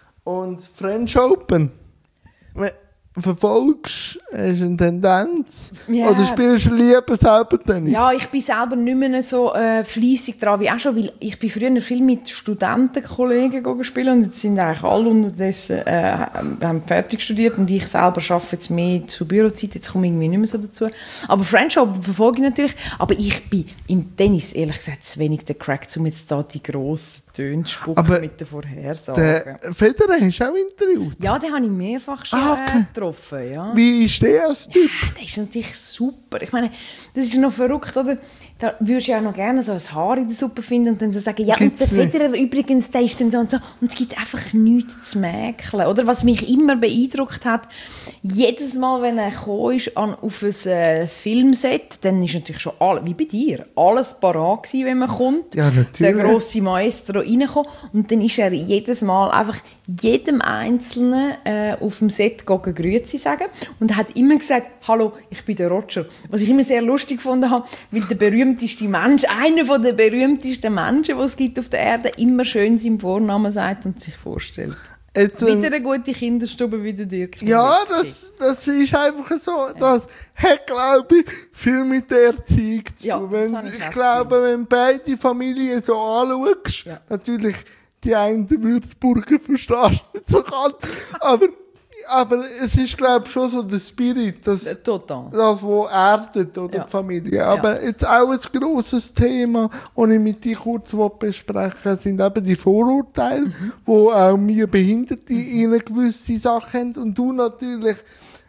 Und French Open? We- Verfolgst du hast eine Tendenz? Ja. Oder spielst du lieber selber Tennis? Ja, ich bin selber nicht mehr so äh, fleissig dran wie auch schon, weil ich bin früher viel mit Studentenkollegen gegangen spielen und jetzt sind eigentlich alle unterdessen äh, haben fertig studiert und ich selber arbeite jetzt mehr zur Bürozeit, jetzt komme ich irgendwie nicht mehr so dazu. Aber French Open verfolge ich natürlich, aber ich bin im Tennis ehrlich gesagt zu wenig der Crack, um jetzt da die grossen Töne zu spucken Aber mit den Vorhersagen. Der Federer hast du auch interviewt. Ja, den habe ich mehrfach schon Ah, okay. äh, getroffen, ja. Wie ist der als Typ? Der ist natürlich super. Ich meine, das ist noch verrückt, oder? Da würdest du ja auch noch gerne so ein Haar in der Suppe finden und dann so sagen, ja, Gibt's und der nicht. Federer übrigens, der ist dann so und so. Und es gibt einfach nichts zu mäkeln, oder? Was mich immer beeindruckt hat, jedes Mal, wenn er gekommen ist an, auf ein äh, Filmset, dann ist natürlich schon alles, wie bei dir, alles parat gewesen, wenn man kommt. Ja, natürlich. Der grosse Maestro reinkommen. Und dann ist er jedes Mal einfach jedem Einzelnen äh, auf dem Set gegangen, Grüezi sagen. Und er hat immer gesagt, hallo, ich bin der Roger. Was ich immer sehr lustig gefunden habe, weil der berühmteste Mensch, einer von der berühmtesten Menschen, die es gibt auf der Erde, immer schön seinen Vornamen sagt und sich vorstellt. Jetzt, ähm, Wieder eine gute Kinderstube wie der Dirk. ja, Nowitzki. das, das ist einfach so. Das hat, glaube ich, viel mit der Erziehung zu Ja, tun. das Wenn, habe ich ich auch glaube, wenn beide Familien so anschaust, Ja. natürlich die einen Würzburger verstehst du nicht so ganz, aber, aber es ist, glaube ich, schon so der Spirit, das, Äh, Total. das was erdet, oder Ja. die Familie. Aber jetzt auch ein grosses Thema, das ich mit dir kurz besprechen will, sind eben die Vorurteile, Mhm. wo auch wir Behinderte in eine gewisse Sachen haben und du natürlich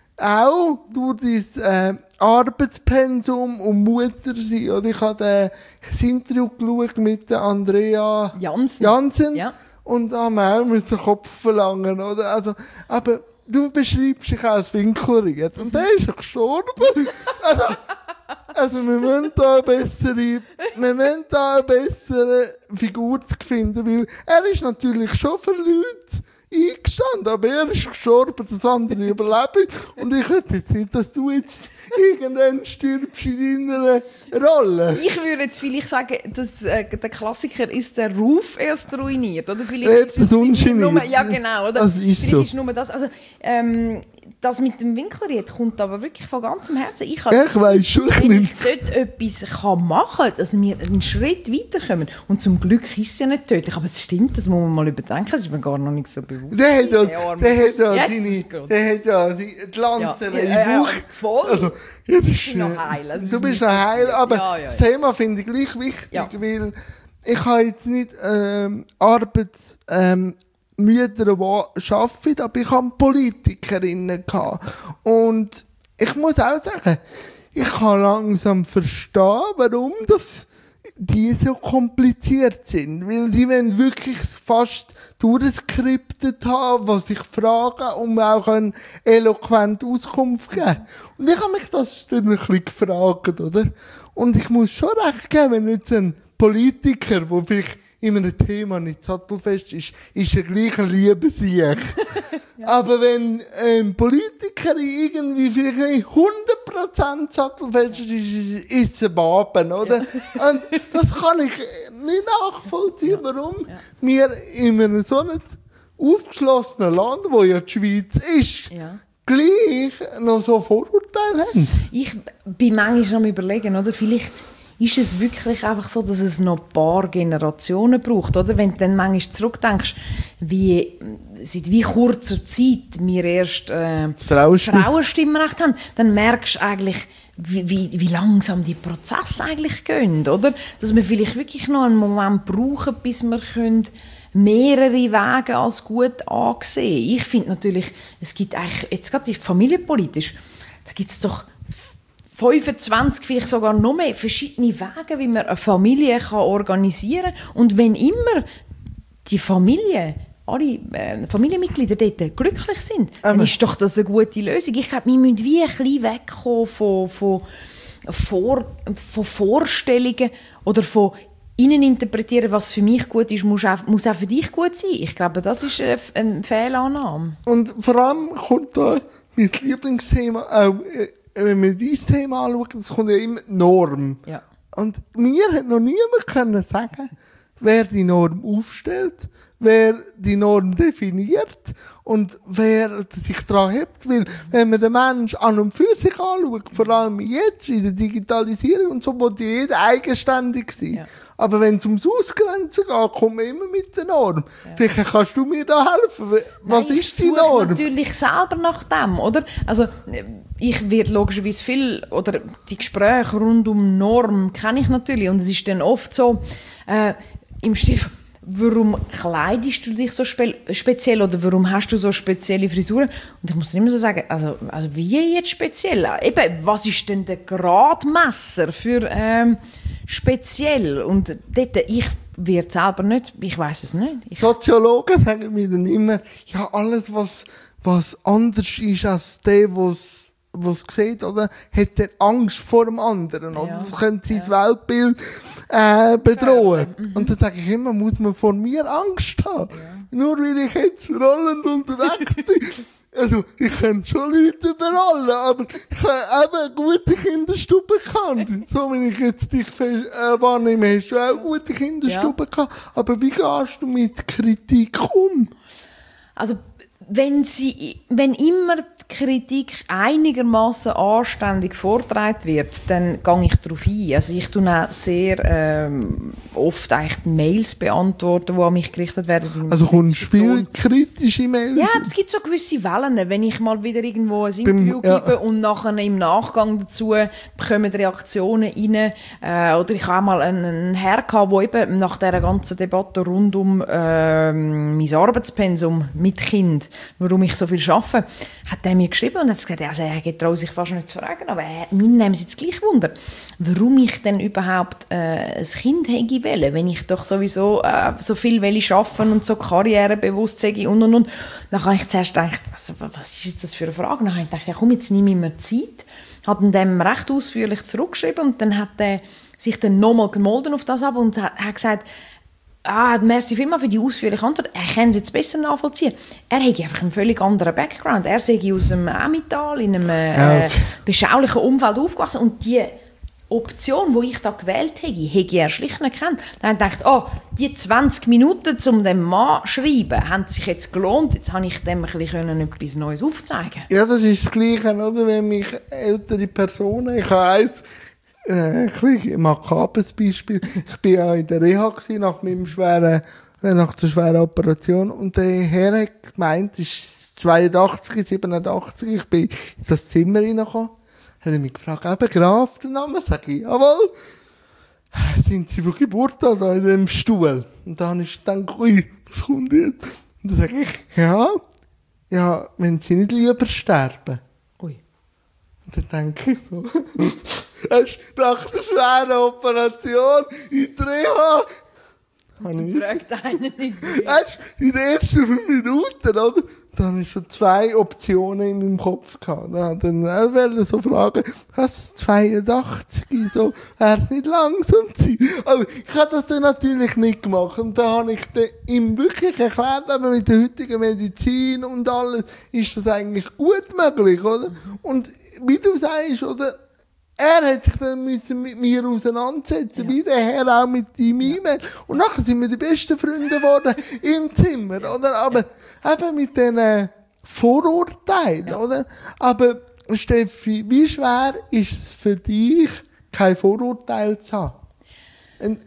auch durch dein äh, Arbeitspensum und Mutter sein. Oder ich habe das Interview geschaut mit der Andrea Jansen. Jansen Ja. und da haben wir auch mit den Kopf verlangen. Oder? Also, aber du beschreibst dich als Winkelried und der ist ja gestorben. Also, also wir müssen da eine bessere wir müssen da eine bessere Figur finden, weil er ist natürlich schon für Leute eingestanden, aber er ist gestorben, das andere überleben. Und ich hätte jetzt nicht, dass du jetzt irgendwann stirbst in deiner Rolle. Ich würde jetzt vielleicht sagen, dass äh, der Klassiker ist der Ruf erst ruiniert, oder? Vielleicht Lebt ist es ungeniert. nur, ja, genau, oder? Das ist vielleicht so. ist nur das, also, ähm, das mit dem Winkelried kommt aber wirklich von ganzem Herzen. Ich, habe Ich weiss schon, ich wenn nicht. ich dort etwas kann machen kann, dass wir einen Schritt weiterkommen. Und zum Glück ist es ja nicht tödlich, aber es stimmt, das muss man mal überdenken, das ist mir gar noch nicht so bewusst. Der hat ja, Der Arme. der hat ja Yes, seine, Gott. der hat ja seine- die Lanze Ja, im ja, ja, Bauch. voll. Also, ja, das Ich ist, bin noch äh, heil, das ist Du bist nicht noch heil, aber Ja, ja, das ja. Thema finde ich gleich wichtig, Ja. weil ich habe jetzt nicht ähm, Arbeits... Ähm, Mütter, die arbeiten, aber ich hatte Politikerinnen gehabt. Und ich muss auch sagen, ich kann langsam verstehen, warum das die so kompliziert sind. Weil die wollen wirklich fast durchgeskriptet haben, was ich frage, um auch eine eloquente Auskunft zu geben. Und ich habe mich das dann ein bisschen gefragt, oder? Und ich muss schon recht geben, wenn jetzt ein Politiker, der vielleicht in einem Thema nicht sattelfest ist, ist er gleich ein lieber Sieg. Ja. Aber wenn ein Politiker irgendwie vielleicht nicht hundert Prozent sattelfest ist, ist ist es ein Baben, oder? Ja. Und das kann ich nicht nachvollziehen, ja. warum ja. wir in einem so einem aufgeschlossenen Land, wo ja die Schweiz ist, ja. gleich noch so Vorurteile haben. Ich bin manchmal am Überlegen, oder? Vielleicht ist es wirklich einfach so, dass es noch ein paar Generationen braucht, oder? Wenn du dann manchmal zurückdenkst, wie seit wie kurzer Zeit wir erst äh, das Frauenstimmrecht haben, dann merkst du eigentlich, wie, wie, wie langsam die Prozesse eigentlich gehen, oder? Dass wir vielleicht wirklich noch einen Moment brauchen, bis wir können mehrere Wege als gut ansehen. Ich finde natürlich, es gibt eigentlich, jetzt gerade familienpolitisch, da gibt es doch fünfundzwanzig, vielleicht sogar noch mehr verschiedene Wege, wie man eine Familie kann organisieren kann. Und wenn immer die Familie, alle äh, Familienmitglieder dort glücklich sind, ähm. dann ist doch das eine gute Lösung. Ich glaube, wir müssen wie ein bisschen wegkommen von, von, von, von Vorstellungen oder von innen interpretieren, was für mich gut ist, muss auch, muss auch für dich gut sein. Ich glaube, das ist eine, eine Fehlannahme. Und vor allem kommt da mein Lieblingsthema auch, wenn wir dieses Thema anschauen, das kommt ja immer die Norm. Ja. Und mir hat noch niemand können sagen, wer die Norm aufstellt, wer die Norm definiert und wer sich daran hebt. Weil, wenn man den Menschen an und für sich anschaut, vor allem jetzt in der Digitalisierung und so, wo die jeder eigenständig sein. Ja. Aber wenn es ums Ausgrenzen geht, kommt man immer mit der Norm. Ja. Vielleicht kannst du mir da helfen. Was Nein, ist die Norm? Ich suche natürlich selber nach dem, oder? Also, ich werde logischerweise viel, oder die Gespräche rund um Norm kenne ich natürlich. Und es ist dann oft so, äh, im Stil, warum kleidest du dich so spe- speziell oder warum hast du so spezielle Frisuren? Und ich muss immer so sagen, also, also wie jetzt speziell? Eben, was ist denn der Gradmesser für ähm, speziell? Und dort, ich werde selber nicht, ich weiß es nicht. Ich Soziologen sagen mir dann immer, ja, alles, was, was anders ist als der, was was sieht, oder, hat er Angst vor dem anderen, oder? Ja. Das könnte sein ja. Weltbild äh, bedrohen. Ja. Mhm. Und dann sage ich immer, muss man vor mir Angst haben. Ja. Nur weil ich jetzt rollend unterwegs bin. Also, ich kann schon Leute überrollen, aber ich habe eben eine gute Kinderstube gehabt. So, wenn ich jetzt dich äh, wahrnehme, hast du auch eine gute Kinderstube ja. gehabt. Aber wie gehst du mit Kritik um? Also, wenn sie, wenn immer die Kritik einigermaßen anständig vorgetragen wird, dann gehe ich darauf ein. Also ich tue auch sehr ähm, oft eigentlich Mails beantworten, die an mich gerichtet werden. Also kommst du viel kritische Mails? Ja, es gibt so gewisse Wellen. Wenn ich mal wieder irgendwo ein Interview Beim, ja. gebe und nachher im Nachgang dazu bekommen Reaktionen rein. Äh, oder ich habe auch mal einen, einen Herr gehabt, der eben nach dieser ganzen Debatte rund um äh, mein Arbeitspensum mit Kind, warum ich so viel arbeite, hat er mir geschrieben und hat gesagt, also er getraut sich fast nicht zu fragen, aber er, mir nehmen sie jetzt gleich Wunder, warum ich denn überhaupt äh, ein Kind hätte wollen, wenn ich doch sowieso äh, so viel will arbeiten und so karrierebewusst sage und und und. Dann habe ich zuerst gedacht, also, was ist jetzt das für eine Frage? Dann habe ich gedacht, ja komm, jetzt nehme ich mir Zeit, hat ihm dem recht ausführlich zurückgeschrieben und dann hat er sich dann nochmal gemolden auf das ab und hat, hat gesagt, ah, merci vielmals für die ausführliche Antwort. Er kann es jetzt besser nachvollziehen. Er hat einfach einen völlig anderen Background. Er sei aus dem Emmental in einem äh, okay. beschaulichen Umfeld aufgewachsen und die Option, die ich da gewählt habe, hätte er schlicht nicht gekannt. Dann habe ich gedacht, oh, die zwanzig Minuten, um dem Mann zu schreiben, haben sich jetzt gelohnt. Jetzt habe ich dem ein bisschen etwas Neues aufzeigen. Ja, das ist das Gleiche, oder? Wenn mich ältere Personen, ich habe eins, äh, ein bisschen makabres Beispiel, ich war ja in der Reha gewesen, nach meinem schweren, nach der schweren Operation und der Herr hat gemeint, es ist zweiundachtzig, siebenundachtzig, ich bin in das Zimmer reingekommen. Hat er mich gefragt, eben Graf, der Name? Sag ich, jawohl. Sind Sie von Geburt an da in dem Stuhl? Und dann habe ich gedacht, ui, was kommt jetzt? Und dann sage ich, ja, ja, wenn Sie nicht lieber sterben. Ui. Und dann denke ich so, hast nach der schweren Operation in der Reha, Fragt einen nicht mehr. weißt, in den ersten fünf Minuten, oder? Dann hatte ich schon zwei Optionen in meinem Kopf gehabt. Dann wollte ich so fragen, hast du zweiundachtzig? So, wäre es nicht langsam gewesen? Aber ich habe das dann natürlich nicht gemacht. Und da habe ich ihm wirklich erklärt, aber mit der heutigen Medizin und alles, ist das eigentlich gut möglich, oder? Und wie du sagst, oder? Er hat sich dann müssen mit mir auseinandersetzen, ja. Wie der Herr auch mit ihm E-Mail. Und nachher sind wir die besten Freunde geworden im Zimmer, oder? Aber eben mit diesen Vorurteilen, ja. Oder? Aber Steffi, wie schwer ist es für dich, kein Vorurteil zu haben? Und,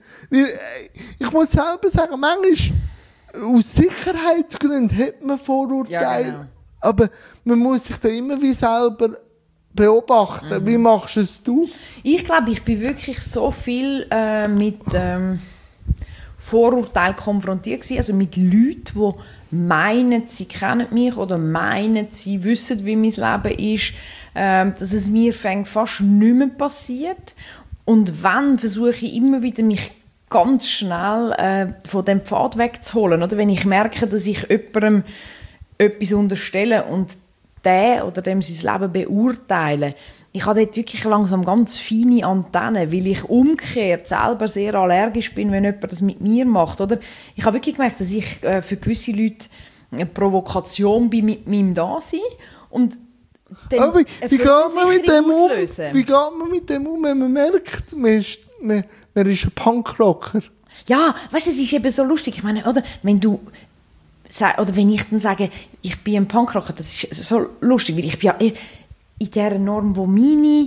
ich muss selber sagen, manchmal aus Sicherheitsgründen hat man Vorurteile, ja, genau. Aber man muss sich da immer wie selber beobachten. Mhm. Wie machst es du? Ich glaube, ich bin wirklich so viel äh, mit ähm, Vorurteilen konfrontiert gewesen, also mit Leuten, die meinen, sie kennen mich oder meinen, sie wissen, wie mein Leben ist, äh, dass es mir fast nicht mehr passiert. Und wenn, versuche ich immer wieder, mich ganz schnell äh, von dem Pfad wegzuholen. Oder wenn ich merke, dass ich jemandem etwas unterstelle und der oder dem sein Leben beurteilen. Ich habe dort wirklich langsam ganz feine Antennen, weil ich umgekehrt selber sehr allergisch bin, wenn jemand das mit mir macht. Oder? Ich habe wirklich gemerkt, dass ich äh, für gewisse Leute eine Provokation bin mit meinem Dasein. Und dann aber wie, wie, geht man mit dem um, wie geht man mit dem um, wenn man merkt, man ist, man, man ist ein Punkrocker? Ja, weißt du, es ist eben so lustig. Ich meine, oder, wenn du oder wenn ich dann sage, ich bin ein Punkrocker, das ist so lustig, weil ich bin ja in dieser Norm, wo meine,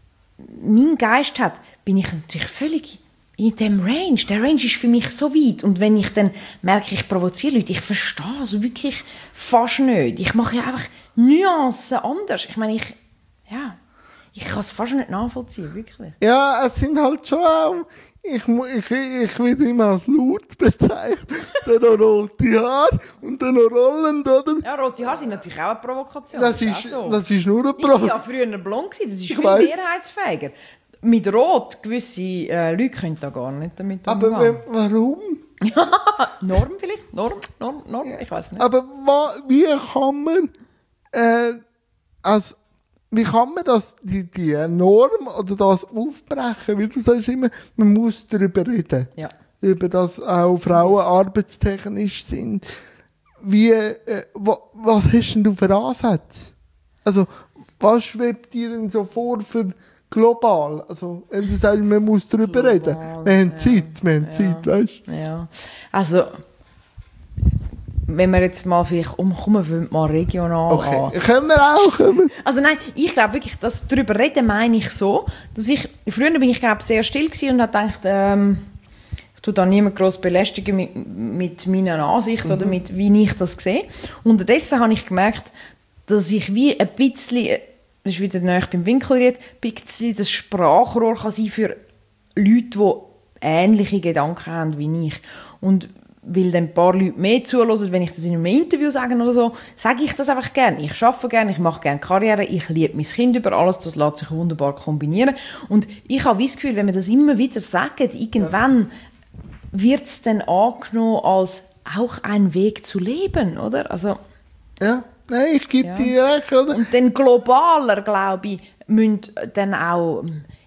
mein Geist hat, bin ich natürlich völlig in diesem Range. Der Range ist für mich so weit. Und wenn ich dann merke, ich provoziere Leute, ich verstehe es wirklich fast nicht. Ich mache ja einfach Nuancen anders. Ich meine, ich, ja, ich kann es fast nicht nachvollziehen, wirklich. Ja, es sind halt schon auch... Ich, ich, ich will immer als laut bezeichnen. Dann noch rote Haare und dann noch rollend, oder? Ja, rote Haare sind natürlich auch eine Provokation. Das ist, ist, so. Das ist nur eine Provokation. Ich war ja früher blond, das ist viel mehrheitsfähiger. Mit Rot, gewisse äh, Leute können da gar nicht damit umgehen. Aber wenn, warum? Norm vielleicht? Norm? Norm? Norm? Ich weiß nicht. Aber wie kann man äh, als Wie kann man das, die, die Norm oder das aufbrechen? Weil du sagst immer, man muss darüber reden. Ja. Über das auch Frauen arbeitstechnisch sind. Wie, äh, wa, was hast denn du für Ansätze? Also, was schwebt dir denn so vor für global? Also, wenn du sagst, man muss darüber global reden. Wir haben ja. Zeit, wir haben ja. Zeit, weißt du? Ja. Also, wenn wir jetzt mal vielleicht umkommen, wollen wir mal regional okay. an. Können wir auch. Können wir. Also nein, ich glaube wirklich, dass darüber reden meine ich so, dass ich, früher bin ich glaube sehr still gewesen und habe gedacht, ähm, ich tue da niemand gross belästigen mit, mit meiner Ansicht mhm. oder mit, wie ich das sehe. Unterdessen habe ich gemerkt, dass ich wie ein bisschen, das ist wieder nahe beim Winkelried, ein bisschen das Sprachrohr kann sein für Leute, die ähnliche Gedanken haben wie ich. Und weil dann ein paar Leute mehr zuhören, wenn ich das in einem Interview sage oder so, sage ich das einfach gerne. Ich arbeite gerne, ich mache gerne Karriere, ich liebe mein Kind über alles, das lässt sich wunderbar kombinieren. Und ich habe das Gefühl, wenn wir das immer wieder sagen, irgendwann wird es dann angenommen als auch ein Weg zu leben, oder? Also, ja, nein, ich gebe ja. dir recht, oder? Und dann globaler, glaube ich, müssen dann auch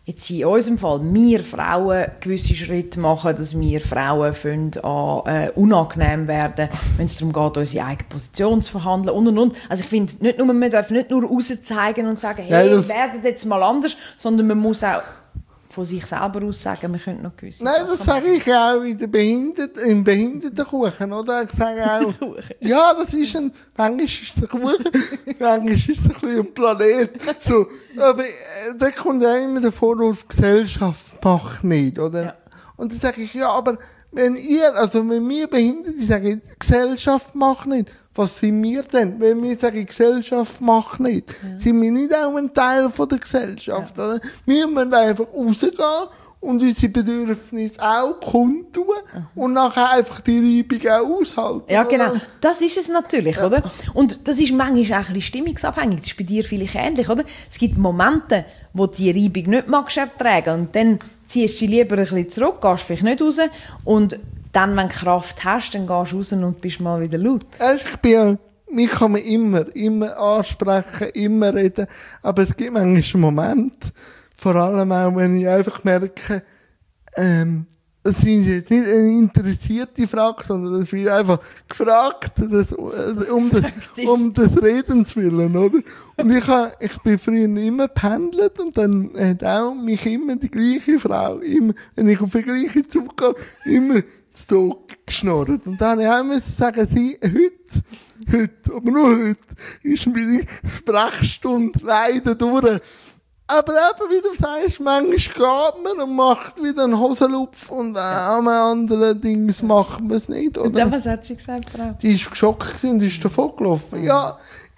jetzt in unserem Fall wir Frauen gewisse Schritte machen, dass wir Frauen finden, an, äh, unangenehm werden, wenn es darum geht, unsere eigene Position zu verhandeln und und und. Also ich finde, nicht nur, man darf nicht nur rauszeigen und sagen, hey, ja, werdet jetzt mal anders, sondern man muss auch von sich selber aus sagen, wir können noch gewisse Nein, das sage ich auch in der Behindert, im Behindertenkuchen, oder? Ich sage auch, ja, das ist ein, manchmal ist es ein Kuchen, manchmal ist es ein bisschen ein Planet. So, aber äh, da kommt ja immer der Vorwurf, Gesellschaft macht nicht, oder? Ja. Und dann sage ich, ja, aber wenn ihr, also wenn wir Behinderte sagen, Gesellschaft macht nicht, was sind wir denn? Wenn wir sagen, Gesellschaft macht nicht, ja. sind wir nicht auch ein Teil von der Gesellschaft, ja. oder? Wir müssen einfach rausgehen und unsere Bedürfnisse auch kundtun mhm. und nachher einfach die Reibung auch aushalten. Ja, genau. Oder? Das ist es natürlich, ja. oder? Und das ist manchmal auch ein bisschen stimmungsabhängig. Das ist bei dir vielleicht ähnlich, oder? Es gibt Momente, wo du die Reibung nicht magst ertragen und dann ziehst du dich lieber ein bisschen zurück, gehst vielleicht nicht raus und dann, wenn du Kraft hast, dann gehst du raus und bist mal wieder laut. Ich bin, mich kann man immer, immer ansprechen, immer reden. Aber es gibt manchmal Momente, vor allem auch, wenn ich einfach merke, ähm, es sind jetzt nicht eine interessierte Frage, sondern es wird einfach gefragt, das, das um, das, um des Redens willen, oder? Und ich, ha, ich bin früher immer pendelt und dann hat auch mich immer die gleiche Frau, immer, wenn ich auf den gleichen Zug gehe, immer so geschnurrt. Und dann habe ich sagen, sie, heute, heute, aber nur heute, ist meine Sprechstunde leider durch. Aber eben, wie du sagst, manchmal geht man und macht wieder einen Hosenlupf und auch an anderen Dingen macht man es nicht, oder? Und dann, was hat sie gesagt, Frau? Die war geschockt und ist davon gelaufen. Ja,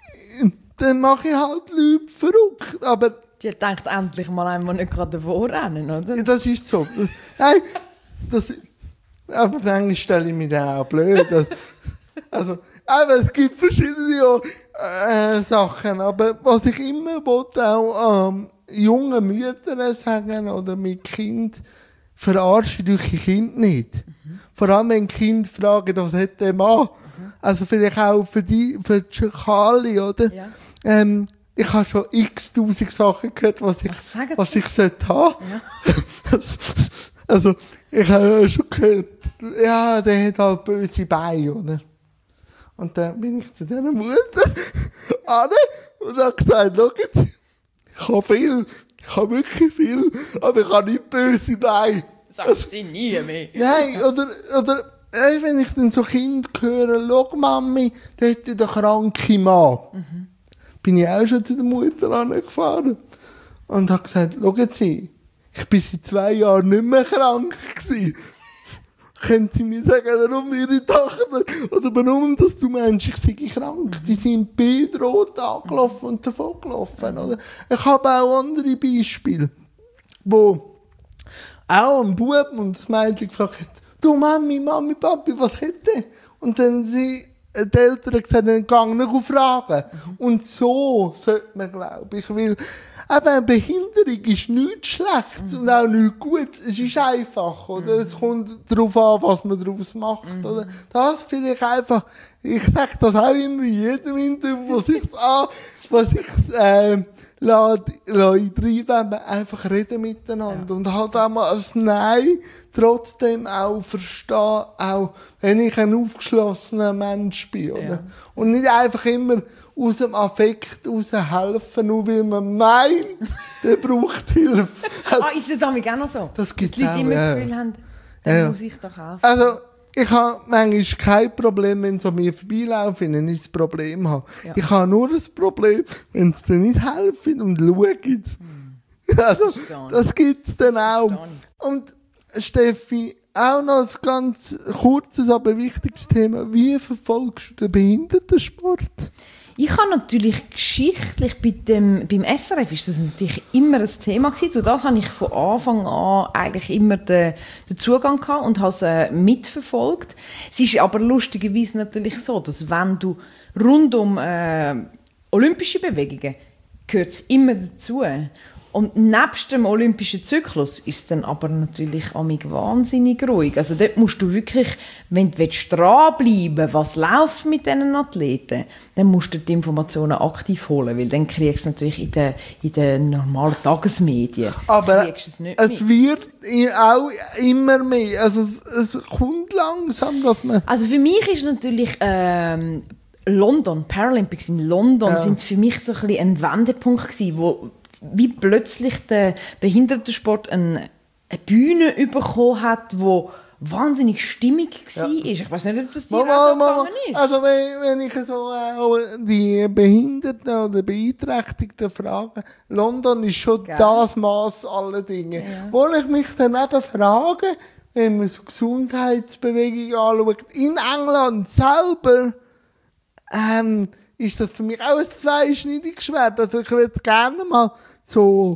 dann mache ich halt Leute verrückt, aber... Die denkt endlich mal einmal nicht gerade davor rennen, oder? Ja, das ist so. Das, nein, das... Aber manchmal stelle ich mich dann auch blöd. Also, aber es gibt verschiedene äh, Sachen. Aber was ich immer wollte, auch ähm, jungen Müttern sagen oder mit Kind, verarsche durch die Kind nicht. Mhm. Vor allem, wenn Kind fragen, was hat der Mann? Mhm. Also vielleicht auch für die, für die Schakali, oder? Ja. Ähm, ich habe schon x-tausend Sachen gehört, was ich, was, was ich sollte haben. Ja. Also, ich habe ja schon gehört, ja, der hat halt böse Beine, oder? Und dann bin ich zu dieser Mutter, Anne, und habe gesagt, schau jetzt, ich habe viel, ich habe wirklich viel, aber ich habe nicht böse Beine. Sagt sie nie mehr. Nein, oder, oder, ey, wenn ich dann so Kinder höre, schau Mami, der hat ja den kranken Mann. Mhm. Bin ich auch schon zu der Mutter angefahren und habe gesagt, schau jetzt, ich bin seit zwei Jahren nicht mehr krank gewesen. Können Sie mir sagen, warum Ihre Tochter, oder warum, dass du meinst, ich sei krank? Die sind bedroht angelaufen und davon gelaufen, oder? Ich habe auch andere Beispiele, wo auch ein Bub und das Mädchen gefragt hat, du Mami, Mami, Papi, was hat der? Und dann sie, die Eltern gesagt, dann gang nicht auf Fragen. Und so sollte man, glaube ich, weil eben eine Behinderung ist nichts Schlechtes mhm. und auch nichts Gutes. Es ist einfach, oder? Mhm. Es kommt darauf an, was man daraus macht, mhm. oder? Das finde ich einfach, ich sage das auch immer in jedem Interview, was ich an, was ich, äh, treiben, einfach reden miteinander. Ja. Und halt auch mal als Nein trotzdem auch verstehen, auch wenn ich ein aufgeschlossener Mensch bin, oder? Ja. Und nicht einfach immer aus dem Affekt raus helfen, nur weil man meint, der braucht Hilfe. Ah, ist das auch noch so? Das gibt's die Leute auch, immer ja. das Gefühl haben, dann ja. muss ich doch helfen. Also, ich habe manchmal kein Problem, wenn sie an mir vorbeilaufen, wenn ich ein Problem habe. Ja. Ich habe nur ein Problem, wenn sie nicht helfen und schauen. Hm. Also, das gibt es dann auch. Und Steffi, auch noch ein ganz kurzes, aber wichtiges Thema. Wie verfolgst du den Behindertensport? Ich habe natürlich geschichtlich bei dem, beim S R F ist das natürlich immer ein Thema gewesen. Und das habe ich von Anfang an eigentlich immer den, den Zugang gehabt und habe es äh, mitverfolgt. Es ist aber lustigerweise natürlich so, dass wenn du rund um äh, olympische Bewegungen gehört es immer dazu. Und nebst dem olympischen Zyklus ist es dann aber natürlich amig wahnsinnig ruhig. Also dort musst du wirklich, wenn du dranbleiben willst, was läuft mit diesen Athleten, dann musst du die Informationen aktiv holen, weil dann kriegst du es natürlich in den, in den normalen Tagesmedien. Aber es, nicht es mit. wird auch immer mehr. Also es, es kommt langsam, dass man... Also für mich ist natürlich... Ähm, London, Paralympics in London, ja. sind für mich so ein, bisschen ein Wendepunkt gewesen, wo wie plötzlich der Behindertensport eine, eine Bühne bekommen hat, wo wahnsinnig stimmig war. Ja. Ich weiß nicht, ob das dir Mama, auch so Mama. gegangen ist. Also wenn, wenn ich so äh, die Behinderten oder Beeinträchtigten frage, London ist schon Gell? das Maß aller Dinge. Ja. Wo ich mich dann eben frage, wenn man so Gesundheitsbewegungen anschaut, in England selber, ähm, ist das für mich auch ein zweischneidiges Schwert. Also ich würde gerne mal so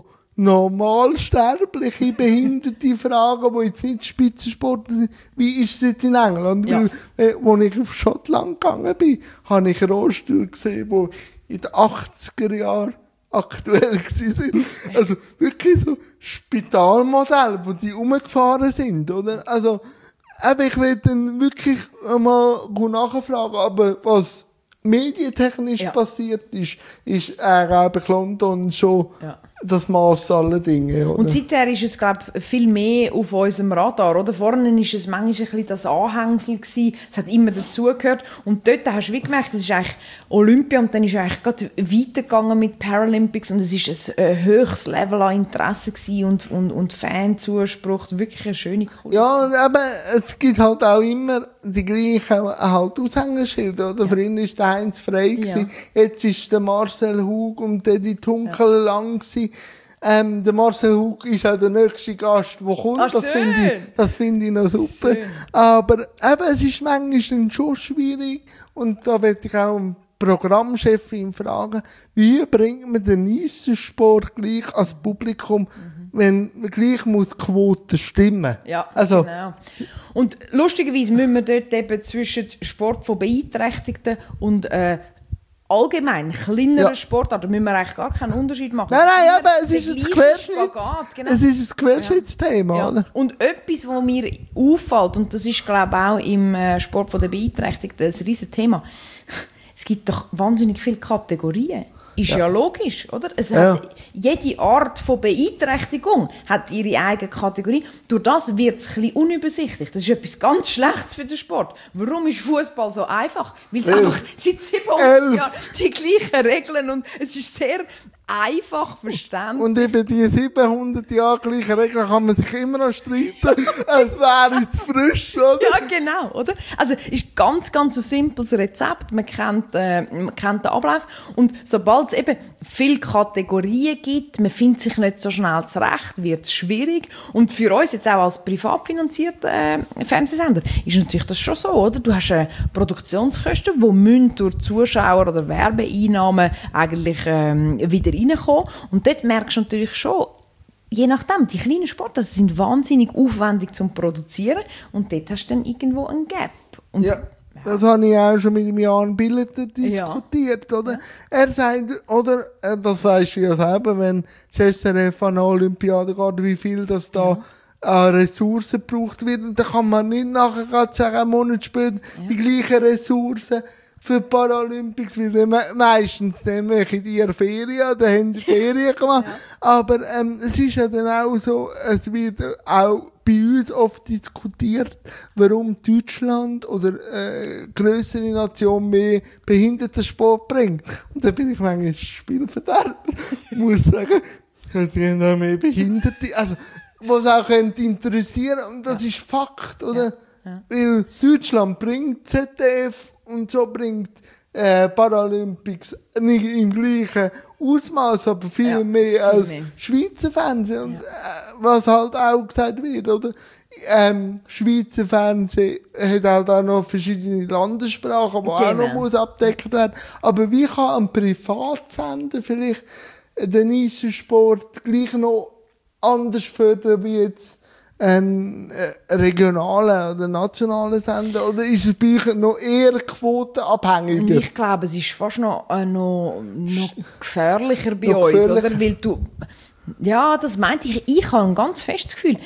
normalsterbliche Behinderte fragen, die jetzt nicht Spitzensportler sind. Wie ist es jetzt in England? Ja. Weil, als ich auf Schottland gegangen bin, habe ich Rollstühle gesehen, die in den achtziger Jahren aktuell waren. Also wirklich so Spitalmodelle, wo die rumgefahren sind, oder? Also, eben, ich will dann wirklich mal nachfragen, aber was medientechnisch ja. passiert ist, ist äh, glaube ich, London schon ja. das Maß aller Dinge. Oder? Und seither ist es, glaube ich, viel mehr auf unserem Radar. Oder? Vorne war es manchmal ein bisschen das Anhängsel gewesen. Es hat immer dazugehört. Und dort hast du wie gemerkt, das ist eigentlich Olympia und dann ist es eigentlich gerade weitergegangen mit Paralympics und es war ein höchstes Level an Interesse gewesen und, und, und Fanzuspruch. Wirklich eine schöne Kultur. Ja, aber es gibt halt auch immer die gleichen halt Aushängeschilder. Oder? Ja. Früher war der Heinz Frey, ja. jetzt ist der Marcel Hug und der die Tunkel ja. lang gewesen. Ähm, der Marcel Hug ist auch der nächste Gast, der kommt. Ach, das finde ich, das find ich noch super. Schön. Aber eben, es ist manchmal schon schwierig und da werde ich auch einen Programmchefin fragen, wie bringt man den Eissensport gleich als Publikum, mhm. wenn man gleich muss Quoten stimmen. Ja, also, genau. Und lustigerweise müssen wir dort eben zwischen Sport von Beeinträchtigten und äh, allgemein kleineren ja. Sportarten müssen wir eigentlich gar keinen Unterschied machen. Nein, nein, aber es ist ein Querschnitts, genau. es ist ein Querschnittsthema. Ja. Oder? Und etwas, was mir auffällt, und das ist, glaube ich, auch im äh, Sport von der Beeinträchtigten ein riesen Thema, es gibt doch wahnsinnig viele Kategorien. Ist ja, ja logisch, oder? Es ja. hat, jede Art von Beeinträchtigung hat ihre eigene Kategorie. Durch das wird es ein bisschen unübersichtlich. Das ist etwas ganz Schlechtes für den Sport. Warum ist Fußball so einfach? Weil es einfach seit siebenhundert Jahren die gleichen Regeln und es ist sehr einfach verständlich. Und über die siebenhundert Jahre gleichen Regeln kann man sich immer noch streiten. Es wäre zu frisch, oder? Ja, genau, oder? Also, es ist ganz, ganz ein simples Rezept. Man kennt, äh, man kennt den Ablauf. Und sobald es eben viele Kategorien gibt, man findet sich nicht so schnell zurecht, wird es schwierig. Und für uns jetzt auch als privat finanzierter äh, Fernsehsender ist natürlich das schon so, oder? Du hast äh, Produktionskosten, die müssen durch Zuschauer oder Werbeeinnahmen eigentlich ähm, wieder reinkommen. Und dort merkst du natürlich schon, je nachdem, die kleinen Sportarten sind wahnsinnig aufwendig zum Produzieren und dort hast du dann irgendwo einen Gap. Und ja, das habe ich auch schon mit dem Jan Billeter diskutiert, ja. oder? Ja. Er sagt, oder, das weisst du ja selber, wenn das S R F an Olympiade geht, wie viel das da ja. an Ressourcen gebraucht wird, und dann kann man nicht nachher gerade sagen, einen Monat später ja. die gleichen Ressourcen für die Paralympics, weil dann me- meistens dann machen die ihre Ferien, dann haben die Ferien gemacht. Ja. Aber ähm, es ist ja dann auch so, es wird auch bei uns oft diskutiert, warum Deutschland oder äh, grössere Nation mehr Behindertensport bringt. Und da bin ich manchmal Spielverderber. Ich muss sagen, die haben auch mehr Behinderte. Also, was auch könnte interessieren, und das ja. ist Fakt, oder? Ja. Ja. Weil Deutschland bringt Z D F und so bringt äh, Paralympics nicht im gleichen Ausmaß, aber viel ja, mehr viel als mehr. Schweizer Fernsehen. Und, ja. äh, was halt auch gesagt wird, oder? Ähm, Schweizer Fernsehen hat halt auch noch verschiedene Landessprachen, die genau. auch noch muss abgedeckt werden. Aber wie kann ein Privatsender vielleicht den Eissensport gleich noch anders fördern wie jetzt ein äh, regionaler oder nationaler Sender, oder ist es bei euch noch eher quotenabhängiger? Ich glaube, es ist fast noch, äh, noch, noch gefährlicher bei noch uns, gefährlicher. Oder? Weil du, Ja, das meinte ich. Ich habe ein ganz festes Gefühl,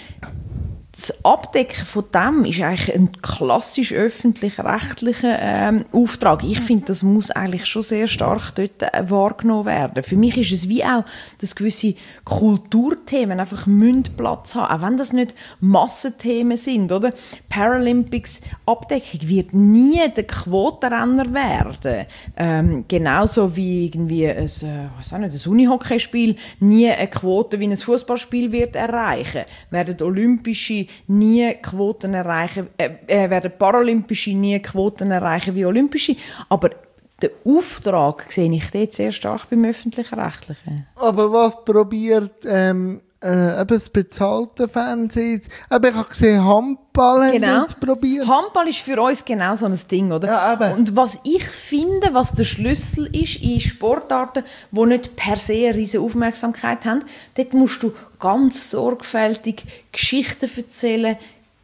das Abdecken von dem ist eigentlich ein klassisch öffentlich-rechtlicher ähm, Auftrag. Ich finde, das muss eigentlich schon sehr stark dort äh, wahrgenommen werden. Für mich ist es wie auch, dass gewisse Kulturthemen einfach Platz haben, auch wenn das nicht Massenthemen sind, oder? Paralympics Abdeckung wird nie der Quotenrenner werden. Ähm, genauso wie irgendwie ein, äh, was auch nicht, ein Unihockeyspiel nie eine Quote wie ein Fußballspiel wird erreichen. Werden olympische nie Quoten erreichen, äh, äh, werden paralympische nie Quoten erreichen wie olympische, aber den Auftrag sehe ich dort sehr stark beim Öffentlich-Rechtlichen. Aber was probiert ähm, äh, eben das bezahlte Fernsehen? Aber ich habe gesehen, Handball Genau. haben sie probiert. Handball ist für uns genau so ein Ding, oder? Ja, eben. Und was ich finde, was der Schlüssel ist in Sportarten, die nicht per se eine riesige Aufmerksamkeit haben, dort musst du ganz sorgfältig Geschichten erzählen,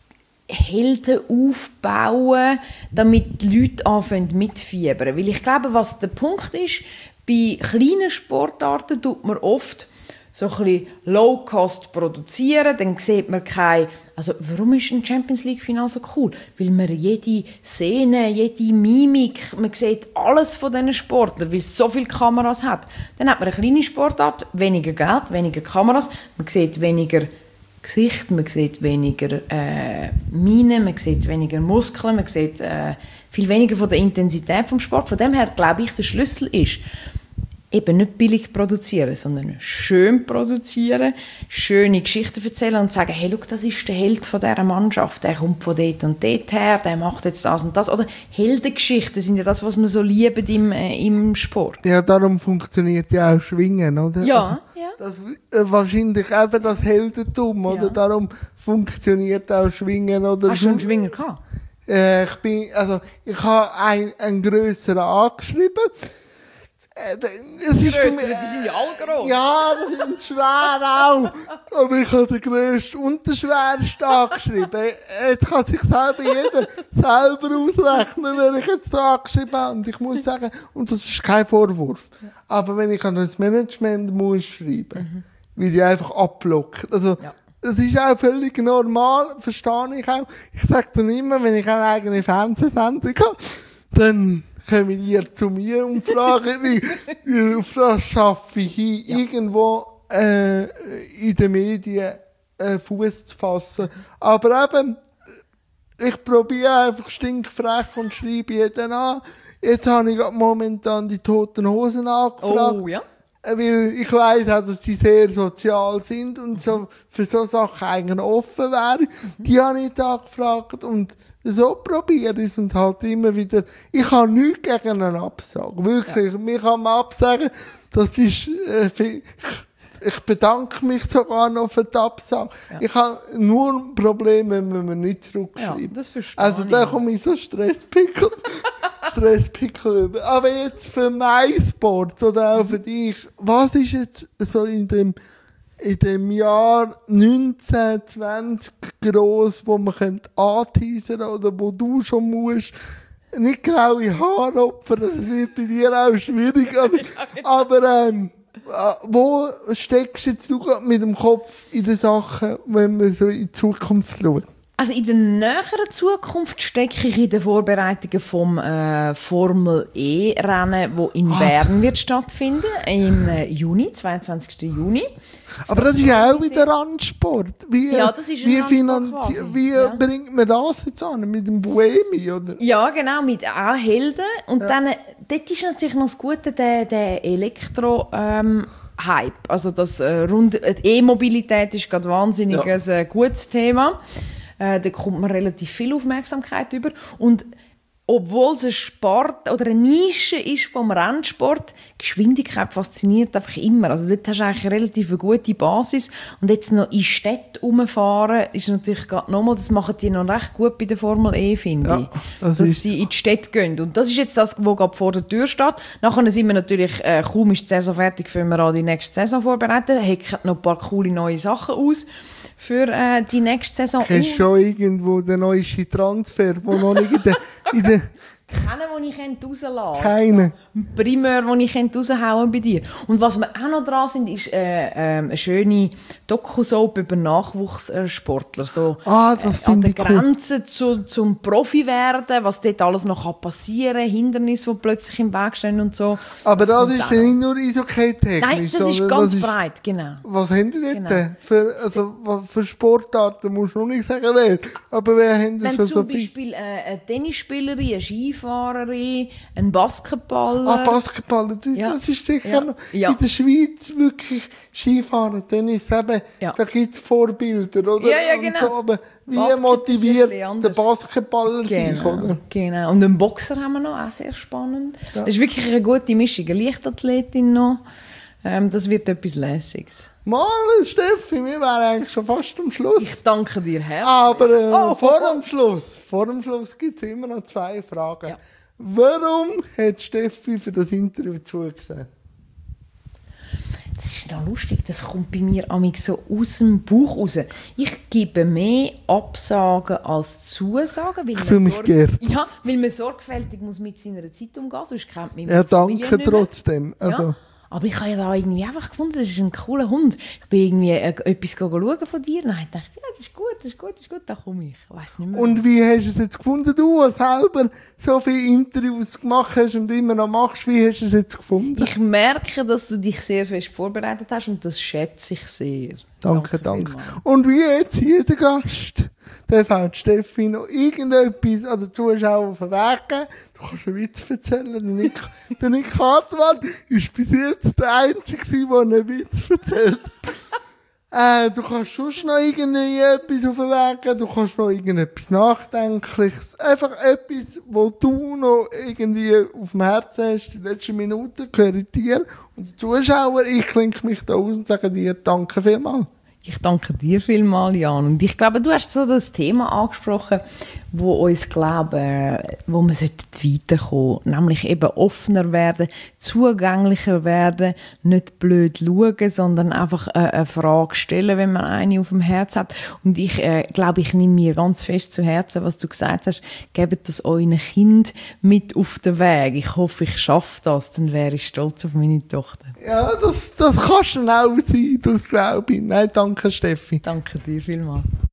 Helden aufbauen, damit die Leute anfangen mitfiebern. Weil ich glaube, was der Punkt ist, bei kleinen Sportarten tut man oft so ein bisschen Low-Cost produzieren, dann sieht man keine... Also warum ist ein Champions-League-Final so cool? Weil man jede Szene, jede Mimik, man sieht alles von diesen Sportlern, weil es so viele Kameras hat. Dann hat man eine kleine Sportart, weniger Geld, weniger Kameras, man sieht weniger Gesicht, man sieht weniger äh, Mienen, man sieht weniger Muskeln, man sieht äh, viel weniger von der Intensität vom Sport. Von dem her glaube ich, der Schlüssel ist, eben nicht billig produzieren, sondern schön produzieren, schöne Geschichten erzählen und sagen, hey, schau, das ist der Held von dieser Mannschaft, der kommt von dort und dort her, der macht jetzt das und das. Oder Heldengeschichten sind ja das, was wir so lieben im, äh, im Sport. Ja, darum funktioniert ja auch Schwingen, oder? Ja, also, ja. Das, äh, wahrscheinlich eben das Heldentum, oder? Ja. Darum funktioniert auch Schwingen, oder? Hast du einen Schwinger gehabt? Äh, ich bin, also, ich habe ein, einen grösseren angeschrieben. Es ist für mich, die sind ja alle gross. Ja, das sind schwer auch. Aber ich habe den grössten und den schwersten angeschrieben. Jetzt kann sich selber jeder selber ausrechnen, wenn ich jetzt da angeschrieben habe. Und ich muss sagen, und das ist kein Vorwurf, aber wenn ich an das Management muss schreiben, mhm. will ich einfach abblocken. Also, ja. Das ist auch völlig normal, verstehe ich auch. Ich sage dann immer, wenn ich eine eigene Fernsehsendung habe, dann kommen ihr zu mir und fragen mich, wie auf das schaffe ich hin, ja. irgendwo äh, in den Medien äh, Fuß zu fassen. Aber eben, ich probiere einfach stinkfrech und schreibe jeden an. Jetzt habe ich momentan die Toten Hosen angefragt. Oh, ja. Weil ich weiss auch, dass sie sehr sozial sind und so für so Sachen eigentlich offen wären. Mhm. Die habe ich da gefragt und so probiere ich es und halt immer wieder. Ich habe nichts gegen einen Absage. Wirklich. Ja. Mir kann man absagen, das ist, äh, ich bedanke mich sogar noch für die Absage. Ja. Ich habe nur ein Problem, wenn man mir nicht zurückschreibt. Ja, das verstehe also da komme ich so Stresspickel, Stresspickel über. Aber jetzt für MySports oder auch für dich, was ist jetzt so in dem in dem Jahr neunzehn, zwanzig gross, wo man anteasern könnte oder wo du schon musst, nicht graue Haare opfern, das wird bei dir auch schwierig, aber, aber ähm, wo steckst jetzt du gerade mit dem Kopf in den Sachen, wenn man so in die Zukunft schaut? Also in der näheren Zukunft stecke ich in den Vorbereitungen vom äh, Formel-E-Rennen, das in ah. Bern wird stattfinden, im äh, Juni, zweiundzwanzigsten Juni. Aber das ist ja auch wieder Randsport. Wie, ja, das ist wie, finanzi- wie ja. bringt man das jetzt an? Mit dem Buemi, oder? Ja, genau, mit auch Helden. Und ja. dann, dort ist natürlich noch das Gute, der, der Elektro- ähm, Hype. Also das, äh, rund, die E-Mobilität ist gerade wahnsinnig ja. ein äh, gutes Thema. Äh, da kommt man relativ viel Aufmerksamkeit über. Und obwohl es ein Sport oder eine Nische ist vom Rennsport, Geschwindigkeit fasziniert einfach immer. Also dort hast du eigentlich eine relativ gute Basis. Und jetzt noch in Städte rumfahren, ist natürlich gerade nochmal, das machen die noch recht gut bei der Formel E, finde ja, ich. Das dass sie in die Städte gehen. Und das ist jetzt das, was gerade vor der Tür steht. Nachher sind wir natürlich, äh, kaum ist die Saison fertig, können wir an die nächste Saison vorbereiten. Hecken noch ein paar coole neue Sachen aus für äh, die nächste Saison. Hast du schon irgendwo den neuesten Transfer, der noch nicht in der, in der, keinen, den ich rauslassen könnte. Keinen. Primär, den ich raushauen bei dir. Und was wir auch noch dran sind, ist äh, äh, eine schöne Doku-Soap über Nachwuchssportler. So, Ah, das äh, an finde der ich cool. Grenze zu, zum Profi werden, was dort alles noch passieren kann, Hindernisse, die plötzlich im Weg stehen und so. Aber das, kommt ist auch ja noch. nicht nur Eishockey-technisch. Nein, das ist sondern ganz das breit, genau. Was haben die dort? Genau. Für, also, was für Sportarten musst du noch nicht sagen, wer. Aber wer haben das Wenn schon zum so viel? Beispiel äh, eine Tennisspielerin, eine Skifahrerin, ein Basketballer. Ah, Basketball, das, Ja. das ist sicher Ja. noch Ja. in der Schweiz wirklich Skifahren, Tennis, eben, Ja. da gibt es Vorbilder, oder? Ja, ja, Und genau. So, aber wie Basket ist ein motiviert bisschen der anders. Basketballer sich, Genau, oder? genau. Und einen Boxer haben wir noch, auch sehr spannend. Das ist wirklich eine gute Mischung. Eine Leichtathletin noch. Ähm, das wird etwas Lässiges. Mal, Steffi, wir wären eigentlich schon fast am Schluss. Ich danke dir herzlich. Aber äh, Oh, vor oh, dem Schluss, vor dem Schluss gibt es immer noch zwei Fragen. Ja. Warum hat Steffi für das Interview zugesehen? Das ist noch lustig, das kommt bei mir amig so aus dem Bauch raus. Ich gebe mehr Absagen als Zusagen, weil, Ich fühle man, mich sorg- geehrt. ja, weil man sorgfältig muss mit seiner Zeit umgehen muss, sonst kennt man Ja, meine Familie danke nicht mehr. trotzdem. Also, Ja, aber ich habe ja da irgendwie einfach gefunden, das ist ein cooler Hund. Ich bin irgendwie äh, etwas schauen von dir und habe gedacht, ja, das ist gut, das ist gut, das ist gut, da komme ich. Ich weiss nicht mehr. Und wie hast du es jetzt gefunden, du, als selber so viele Interviews gemacht hast und immer noch machst, wie hast du es jetzt gefunden? Ich merke, dass du dich sehr fest vorbereitet hast und das schätze ich sehr. Danke, danke. vielmals. Und wie jetzt jeder Gast, der fällt Steffi noch irgendetwas an den Zuschauern auf den Weg geben. Du kannst einen Witz erzählen. Der Nick, der Nick Hartmann ist bis jetzt der Einzige, der einen Witz erzählt. Äh, du kannst sonst noch irgendwie etwas auf den Weg geben, du kannst noch irgendetwas Nachdenkliches. Einfach etwas, wo du noch irgendwie auf dem Herzen hast, die letzten Minuten gehören dir. Und die Zuschauer, ich klinke mich da aus und sage dir Danke vielmals. Ich danke dir vielmals, Jan. Und ich glaube, du hast so das Thema angesprochen, wo uns, glaube wo wir weiterkommen sollten. Nämlich eben offener werden, zugänglicher werden, nicht blöd schauen, sondern einfach eine, eine Frage stellen, wenn man eine auf dem Herz hat. Und ich äh, glaube, ich nehme mir ganz fest zu Herzen, was du gesagt hast, gebt das euren Kind mit auf den Weg. Ich hoffe, ich schaffe das, dann wäre ich stolz auf meine Tochter. Ja, das, das kannst du auch sein, das glaube ich. Nein, danke Steffi. Danke dir vielmals.